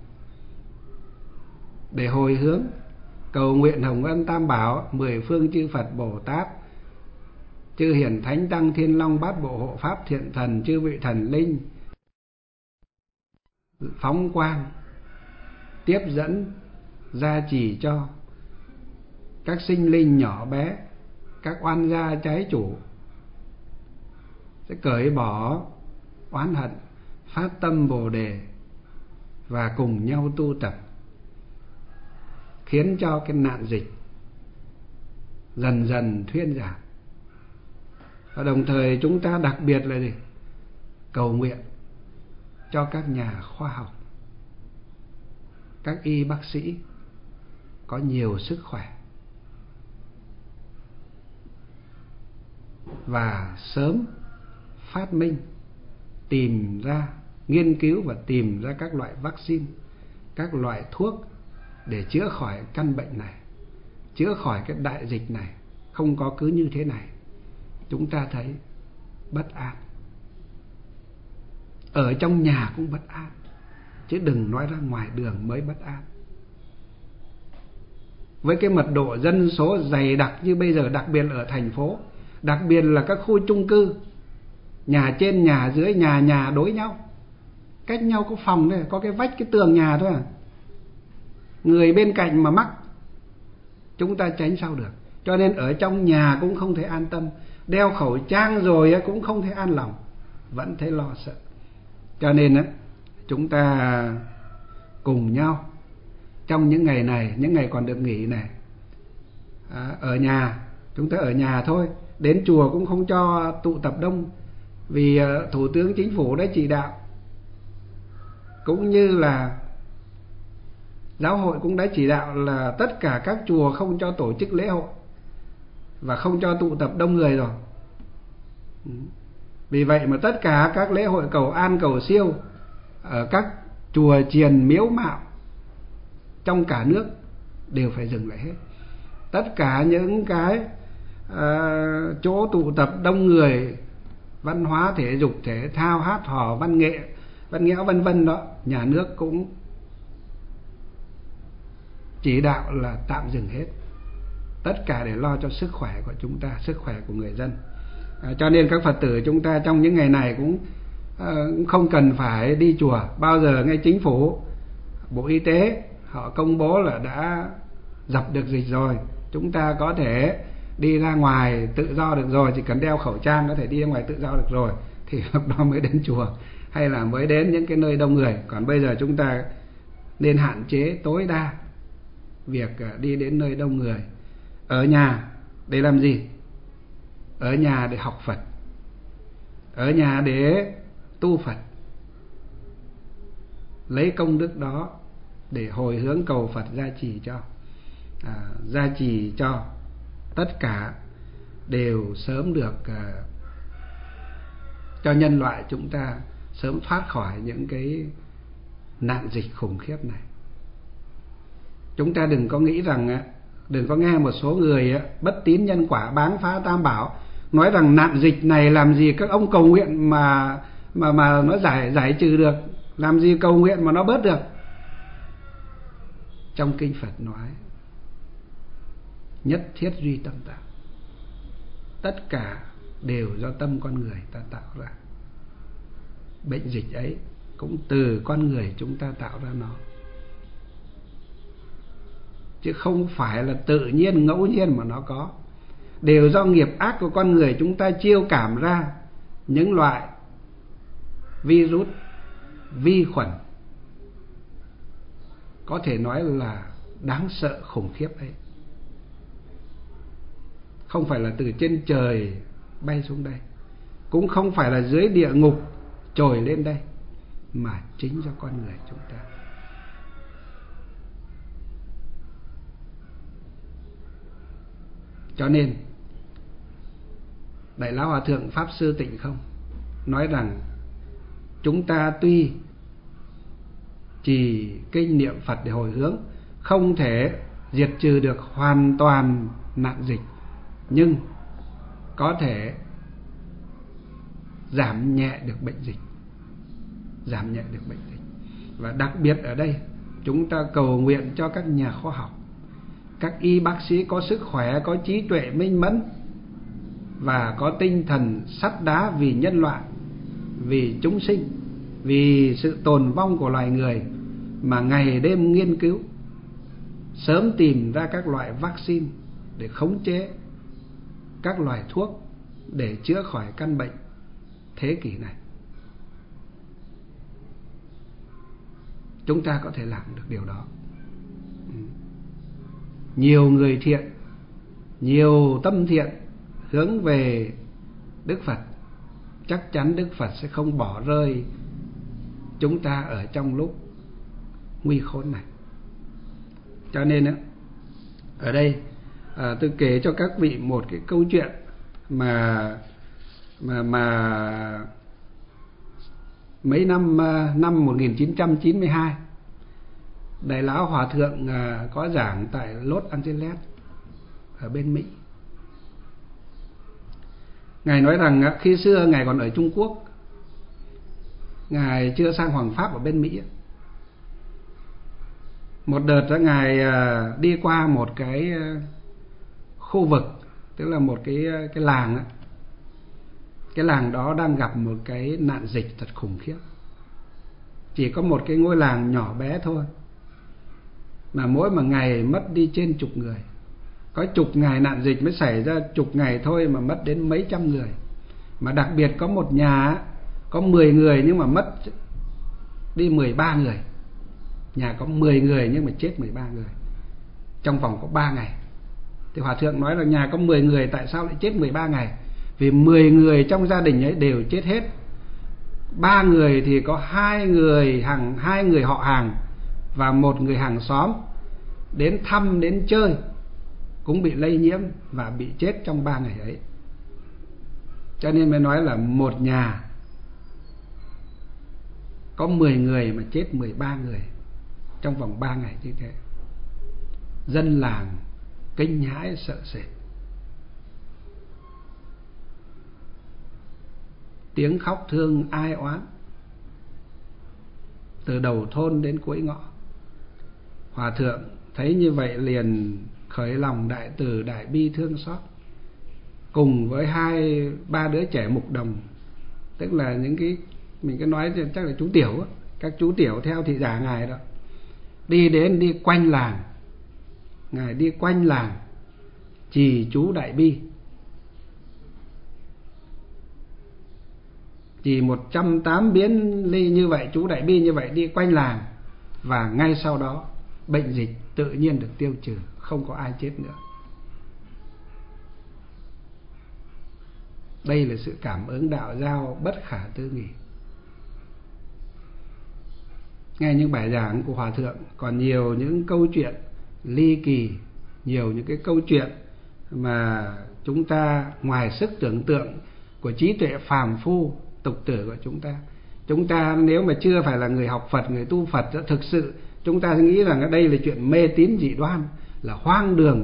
để hồi hướng cầu nguyện hồng ân tam bảo, mười phương chư Phật Bồ Tát, chư hiển thánh tăng thiên long bát bộ hộ pháp thiện thần, chư vị thần linh phóng quang tiếp dẫn gia trì cho các sinh linh nhỏ bé, các oan gia trái chủ sẽ cởi bỏ oán hận, phát tâm Bồ đề và cùng nhau tu tập, khiến cho cái nạn dịch dần dần thuyên giảm. Và đồng thời chúng ta đặc biệt là gì? Cầu nguyện cho các nhà khoa học, các y bác sĩ có nhiều sức khỏe và sớm phát minh, tìm ra, nghiên cứu và tìm ra các loại vaccine, các loại thuốc để chữa khỏi căn bệnh này, chữa khỏi cái đại dịch này. Không có cứ như thế này chúng ta thấy bất an, ở trong nhà cũng bất an, chứ đừng nói ra ngoài đường mới bất an. Với cái mật độ dân số dày đặc như bây giờ, đặc biệt là ở thành phố, đặc biệt là các khu chung cư, nhà trên nhà dưới, nhà nhà đối nhau, cách nhau có phòng thôi, có cái vách, cái tường nhà thôi à. Người bên cạnh mà mắc chúng ta tránh sao được. Cho nên ở trong nhà cũng không thể an tâm, đeo khẩu trang rồi cũng không thể an lòng, vẫn thấy lo sợ. Cho nên chúng ta cùng nhau trong những ngày này, những ngày còn được nghỉ này, à, ở nhà, chúng ta ở nhà thôi, đến chùa cũng không cho tụ tập đông, vì Thủ tướng Chính phủ đã chỉ đạo, cũng như là giáo hội cũng đã chỉ đạo là tất cả các chùa không cho tổ chức lễ hội và không cho tụ tập đông người rồi. Vì vậy mà tất cả các lễ hội cầu an cầu siêu ở các chùa chiền miếu mạo trong cả nước đều phải dừng lại hết. Tất cả những cái uh, chỗ tụ tập đông người, văn hóa thể dục thể thao, hát hò, văn nghệ, văn nghệ vân vân đó, nhà nước cũng chỉ đạo là tạm dừng hết. Tất cả để lo cho sức khỏe của chúng ta, sức khỏe của người dân. À, cho nên các Phật tử chúng ta trong những ngày này cũng uh, không cần phải đi chùa. Bao giờ ngay Chính phủ, Bộ Y tế họ công bố là đã dập được dịch rồi, chúng ta có thể đi ra ngoài tự do được rồi, chỉ cần đeo khẩu trang có thể đi ra ngoài tự do được rồi, thì lúc đó mới đến chùa hay là mới đến những cái nơi đông người. Còn bây giờ chúng ta nên hạn chế tối đa việc đi đến nơi đông người. Ở nhà để làm gì? Ở nhà để học Phật, ở nhà để tu Phật, lấy công đức đó để hồi hướng cầu Phật gia trì cho, à, gia trì cho tất cả đều sớm được, à, cho nhân loại chúng ta sớm thoát khỏi những cái nạn dịch khủng khiếp này. Chúng ta đừng có nghĩ rằng, đừng có nghe một số người bất tín nhân quả, báng phá tam bảo, nói rằng nạn dịch này làm gì các ông cầu nguyện mà mà mà nó giải giải trừ được, làm gì cầu nguyện mà nó bớt được. Trong kinh Phật nói nhất thiết duy tâm tạo, tất cả đều do tâm con người ta tạo ra. Bệnh dịch ấy cũng từ con người chúng ta tạo ra nó, chứ không phải là tự nhiên ngẫu nhiên mà nó có. Đều do nghiệp ác của con người chúng ta chiêu cảm ra những loại virus, vi khuẩn có thể nói là đáng sợ khủng khiếp ấy. Không phải là từ trên trời bay xuống đây, cũng không phải là dưới địa ngục trồi lên đây, mà chính do con người chúng ta. Cho nên Đại Lão Hòa Thượng Pháp Sư Tịnh Không nói rằng chúng ta tuy chỉ kinh niệm Phật để hồi hướng, không thể diệt trừ được hoàn toàn nạn dịch, nhưng có thể giảm nhẹ được bệnh dịch, giảm nhẹ được bệnh dịch. Và đặc biệt ở đây chúng ta cầu nguyện cho các nhà khoa học, các y bác sĩ có sức khỏe, có trí tuệ minh mẫn và có tinh thần sắt đá vì nhân loại, vì chúng sinh, vì sự tồn vong của loài người mà ngày đêm nghiên cứu, sớm tìm ra các loại vaccine để khống chế, các loại thuốc để chữa khỏi căn bệnh thế kỷ này. Chúng ta có thể làm được điều đó. Nhiều người thiện, nhiều tâm thiện hướng về Đức Phật, chắc chắn Đức Phật sẽ không bỏ rơi chúng ta ở trong lúc nguy khốn này. Cho nên ở đây à, tôi kể cho các vị một cái câu chuyện mà mà mà mấy năm năm một nghìn chín trăm chín mươi hai, Đại Lão Hòa Thượng à, có giảng tại Los Angeles ở bên Mỹ. Ngài nói rằng à, khi xưa Ngài còn ở Trung Quốc, Ngài chưa sang Hoàng Pháp ở bên Mỹ. Một đợt đó Ngài à, đi qua một cái à, khu vực, tức là một cái cái làng á. Cái làng đó đang gặp một cái nạn dịch thật khủng khiếp. Chỉ có một cái ngôi làng nhỏ bé thôi, mà mỗi một ngày mất đi trên chục người. Có chục ngày nạn dịch mới xảy ra, chục ngày thôi mà mất đến mấy trăm người. Mà đặc biệt có một nhà có mười người nhưng mà mất đi mười ba người. Nhà có mười người nhưng mà chết mười ba người trong vòng có ba ngày. Thì Hòa thượng nói là nhà có mười người tại sao lại chết mười ba ngày? Vì mười người trong gia đình ấy đều chết hết. Ba người thì có hai người hàng hai người họ hàng và một người hàng xóm đến thăm đến chơi cũng bị lây nhiễm và bị chết trong ba ngày ấy. Cho nên mới nói là một nhà có mười người mà chết mười ba người trong vòng ba ngày như thế. Dân làng kinh hãi sợ sệt. Tiếng khóc thương ai oán từ đầu thôn đến cuối ngõ. Hòa thượng thấy như vậy liền khởi lòng đại từ đại bi thương xót, cùng với hai ba đứa trẻ mục đồng, tức là những cái mình cứ nói chắc là chú tiểu, các chú tiểu theo thị giả ngài đó, đi đến đi quanh làng. Ngài đi quanh làng trì chú đại bi, chỉ một trăm tám biến ly như vậy, chú đại bi như vậy đi quanh làng. Và ngay sau đó bệnh dịch tự nhiên được tiêu trừ, không có ai chết nữa. Đây là sự cảm ứng đạo giao bất khả tư nghị. Nghe những bài giảng của Hòa thượng còn nhiều những câu chuyện ly kỳ, nhiều những cái câu chuyện mà chúng ta ngoài sức tưởng tượng của trí tuệ phàm phu tục tử của chúng ta. Chúng ta nếu mà chưa phải là người học Phật, người tu Phật, thực sự chúng ta nghĩ rằng đây là chuyện mê tín dị đoan, là hoang đường.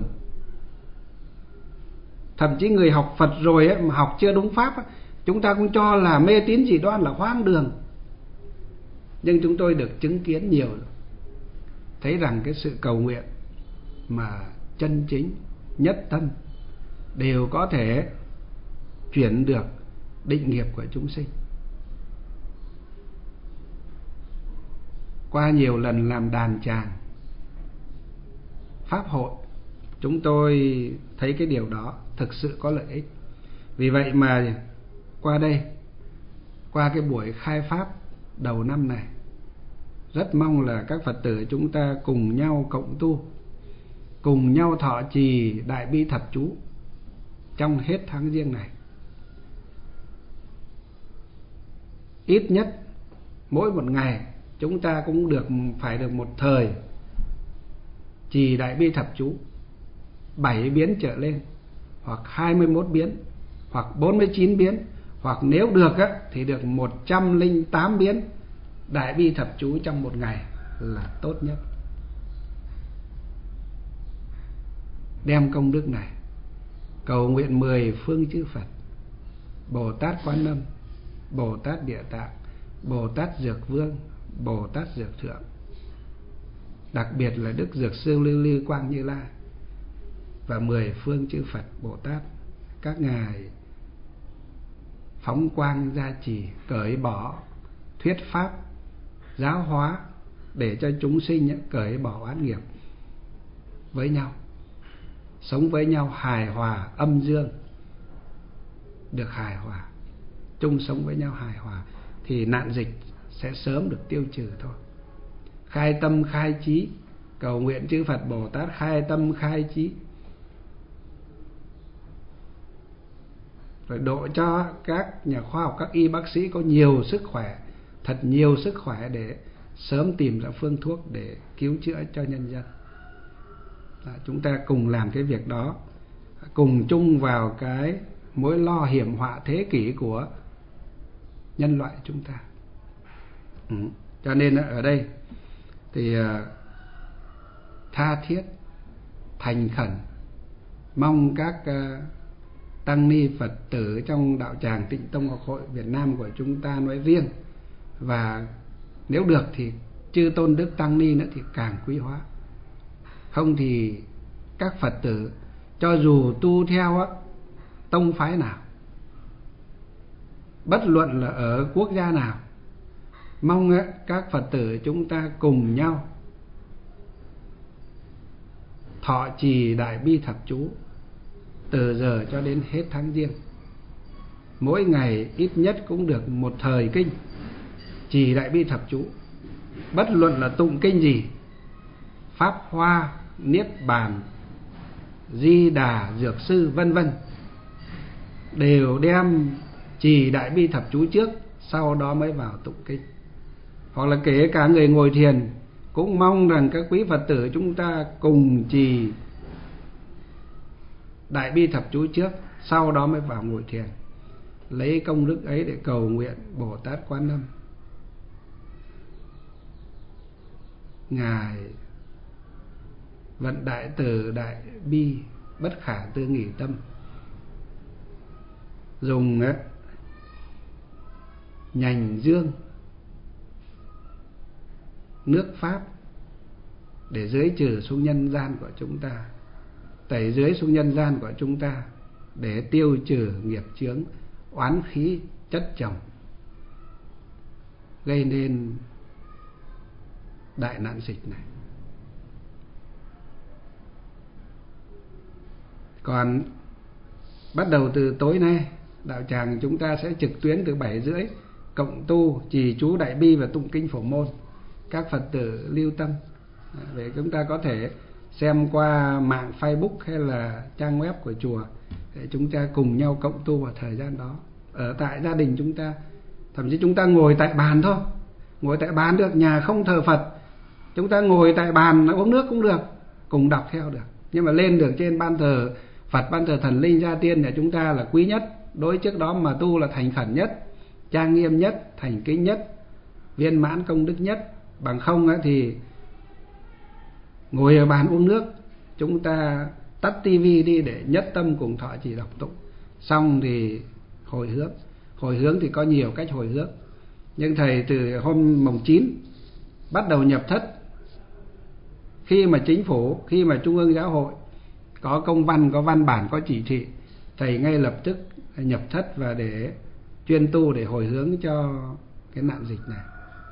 Thậm chí người học Phật rồi ấy, mà học chưa đúng pháp ấy, chúng ta cũng cho là mê tín dị đoan, là hoang đường. Nhưng chúng tôi được chứng kiến nhiều, thấy rằng cái sự cầu nguyện mà chân chính, nhất tâm đều có thể chuyển được định nghiệp của chúng sinh. Qua nhiều lần làm đàn tràng pháp hội, chúng tôi thấy cái điều đó thực sự có lợi ích. Vì vậy mà qua đây, qua cái buổi khai pháp đầu năm này, rất mong là các Phật tử chúng ta cùng nhau cộng tu, cùng nhau thọ trì đại bi thập chú trong hết tháng Giêng này. Ít nhất mỗi một ngày chúng ta cũng được phải được một thời trì đại bi thập chú bảy biến trở lên, hoặc hai mươi mốt biến, hoặc bốn mươi chín biến, hoặc nếu được á, thì được một trăm lẻ tám biến đại bi thập chú trong một ngày là tốt nhất. Đem công đức này cầu nguyện mười phương chư Phật, Bồ Tát Quán Âm, Bồ Tát Địa Tạng, Bồ Tát Dược Vương, Bồ Tát Dược Thượng, đặc biệt là Đức Dược Sư Lưu Ly Quang Như Lai và mười phương chư Phật Bồ Tát, các ngài phóng quang gia trì, cởi bỏ thuyết pháp giáo hóa để cho chúng sinh cởi bỏ oán nghiệp với nhau, sống với nhau hài hòa, âm dương được hài hòa, chung sống với nhau hài hòa, thì nạn dịch sẽ sớm được tiêu trừ thôi. Khai tâm khai trí, cầu nguyện chư Phật Bồ Tát khai tâm khai trí, rồi độ cho các nhà khoa học, các y bác sĩ có nhiều sức khỏe, thật nhiều sức khỏe để sớm tìm ra phương thuốc để cứu chữa cho nhân dân. Đó, chúng ta cùng làm cái việc đó, cùng chung vào cái mối lo hiểm họa thế kỷ của nhân loại chúng ta. Ừ. Cho nên ở đây thì tha thiết thành khẩn mong các tăng ni Phật tử trong đạo tràng Tịnh Tông Học Hội Việt Nam của chúng ta nói riêng, và nếu được thì chư tôn đức tăng ni nữa thì càng quý hóa. Không thì các Phật tử cho dù tu theo á, tông phái nào, bất luận là ở quốc gia nào, mong á, các Phật tử chúng ta cùng nhau thọ trì đại bi thập chú từ giờ cho đến hết tháng Giêng. Mỗi ngày ít nhất cũng được một thời kinh trì đại bi thập chú, bất luận là tụng kinh gì, Pháp Hoa, Niết Bàn, Di Đà, Dược Sư vân vân, đều đem trì Đại Bi Thập Chú trước, sau đó mới vào tụng kinh. Hoặc là kể cả người ngồi thiền cũng mong rằng các quý Phật tử chúng ta cùng trì Đại Bi Thập Chú trước, sau đó mới vào ngồi thiền, lấy công đức ấy để cầu nguyện Bồ Tát Quan Âm Ngài vận đại từ đại bi bất khả tư nghì tâm, dùng ấy, nhành dương nước Pháp để dưới trừ xuống nhân gian của chúng ta, tẩy dưới xuống nhân gian của chúng ta, để tiêu trừ nghiệp chướng, oán khí chất chồng, gây nên đại nạn dịch này. Còn bắt đầu từ tối nay, đạo tràng chúng ta sẽ trực tuyến từ bảy rưỡi cộng tu trì chú Đại Bi và tụng kinh Phổ Môn. Các Phật tử lưu tâm để chúng ta có thể xem qua mạng Facebook hay là trang web của chùa, để chúng ta cùng nhau cộng tu vào thời gian đó. Ở tại gia đình chúng ta, thậm chí chúng ta ngồi tại bàn thôi, ngồi tại bàn được, nhà không thờ Phật, chúng ta ngồi tại bàn uống nước cũng được, cùng đọc theo được. Nhưng mà lên được trên ban thờ Phật, ban thờ thần linh gia tiên nhà chúng ta là quý nhất, đối trước đó mà tu là thành khẩn nhất, trang nghiêm nhất, thành kính nhất, viên mãn công đức nhất. Bằng không thì ngồi ở bàn uống nước, chúng ta tắt tivi đi để nhất tâm cùng thọ trì đọc tụng, xong thì hồi hướng. Hồi hướng thì có nhiều cách hồi hướng, nhưng thầy từ hôm mồng chín bắt đầu nhập thất. Khi mà chính phủ, khi mà Trung ương Giáo hội có công văn, có văn bản, có chỉ thị, thầy ngay lập tức nhập thất và để chuyên tu, để hồi hướng cho cái nạn dịch này.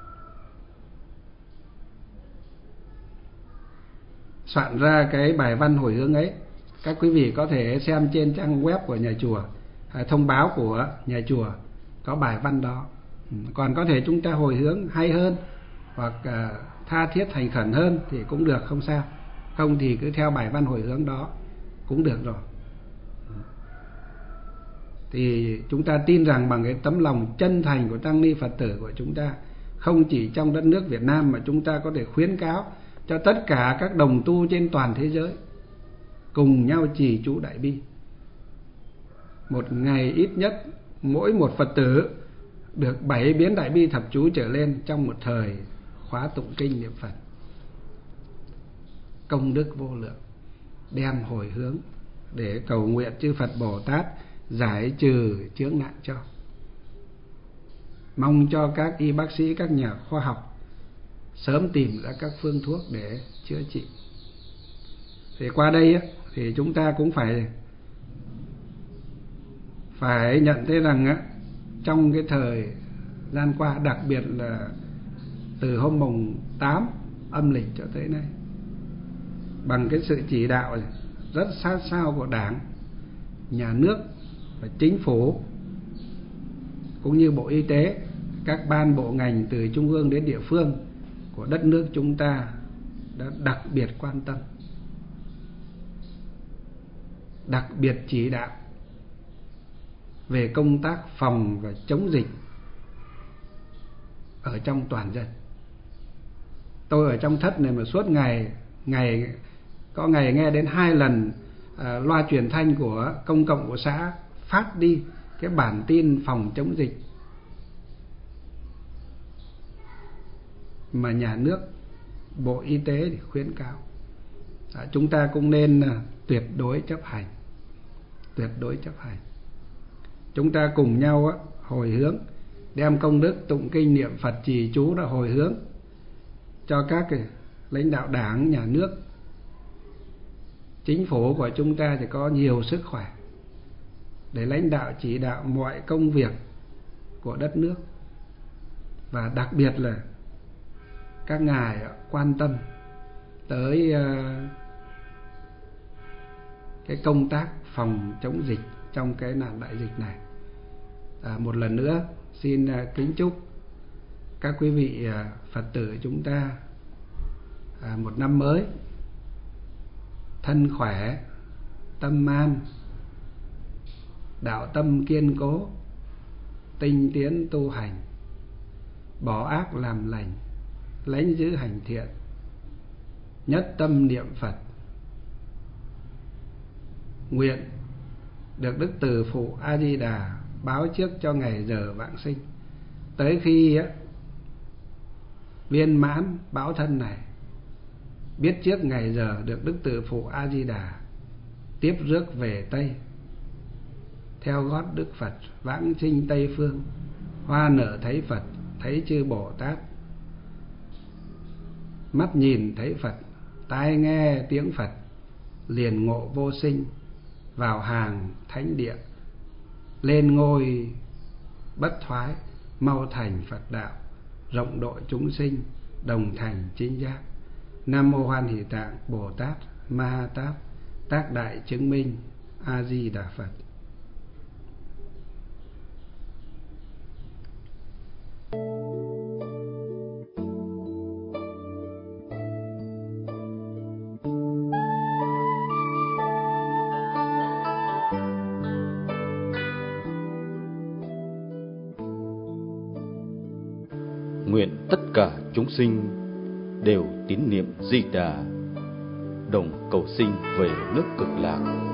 Soạn ra cái bài văn hồi hướng ấy, các quý vị có thể xem trên trang web của nhà chùa, thông báo của nhà chùa có bài văn đó. Còn có thể chúng ta hồi hướng hay hơn hoặc tha thiết thành khẩn hơn thì cũng được, không sao. Không thì cứ theo bài văn hồi hướng đó cũng được rồi. Thì chúng ta tin rằng bằng cái tấm lòng chân thành của tăng ni Phật tử của chúng ta, không chỉ trong đất nước Việt Nam, mà chúng ta có thể khuyến cáo cho tất cả các đồng tu trên toàn thế giới cùng nhau trì chú Đại Bi. Một ngày ít nhất mỗi một Phật tử được bảy biến Đại Bi Thập Chú trở lên trong một thời khóa tụng kinh niệm Phật. Công đức vô lượng, đem hồi hướng để cầu nguyện chư Phật Bồ Tát giải trừ chướng nạn cho. Mong cho các y bác sĩ, các nhà khoa học sớm tìm ra các phương thuốc để chữa trị. Thì qua đây thì chúng ta cũng phải phải nhận thấy rằng trong cái thời gian qua, đặc biệt là từ hôm mùng tám âm lịch cho tới nay, bằng cái sự chỉ đạo rất sát sao của Đảng, Nhà nước và Chính phủ cũng như Bộ Y tế, các ban bộ ngành từ trung ương đến địa phương của đất nước chúng ta đã đặc biệt quan tâm, đặc biệt chỉ đạo về công tác phòng và chống dịch ở trong toàn dân. Tôi ở trong thất này mà suốt ngày ngày có ngày nghe đến hai lần à, loa truyền thanh của công cộng của xã phát đi cái bản tin phòng chống dịch mà nhà nước, Bộ Y tế thì khuyến cáo. À, chúng ta cũng nên à, tuyệt đối chấp hành, tuyệt đối chấp hành. Chúng ta cùng nhau á, hồi hướng, đem công đức tụng kinh niệm Phật trì chú đã hồi hướng cho các cái lãnh đạo Đảng, Nhà nước, Chính phủ của chúng ta thì có nhiều sức khỏe để lãnh đạo chỉ đạo mọi công việc của đất nước. Và đặc biệt là các ngài quan tâm tới cái công tác phòng chống dịch trong cái nạn đại dịch này. À, một lần nữa xin kính chúc các quý vị Phật tử chúng ta một năm mới thân khỏe, tâm an, đạo tâm kiên cố, tinh tiến tu hành, bỏ ác làm lành, lánh giữ hành thiện, nhất tâm niệm Phật. Nguyện được Đức Từ Phụ A Di Đà báo trước cho ngày giờ vãng sinh. Tới khi á, viên mãn báo thân này, biết trước ngày giờ được Đức Từ Phụ A Di Đà tiếp rước về Tây, theo gót Đức Phật vãng sinh Tây phương, hoa nở thấy Phật, thấy chư Bồ Tát, mắt nhìn thấy Phật, tai nghe tiếng Phật, liền ngộ vô sinh, vào hàng thánh địa, lên ngôi bất thoái, mau thành Phật đạo, rộng độ chúng sinh, đồng thành chính giác. Nam mô Hoan Hỷ Tạng Bồ Tát Ma Ha Tát, tác đại chứng minh. A Di Đà Phật. Nguyện tất cả chúng sinh đều tín niệm Di Đà, đồng cầu sinh về nước Cực Lạc.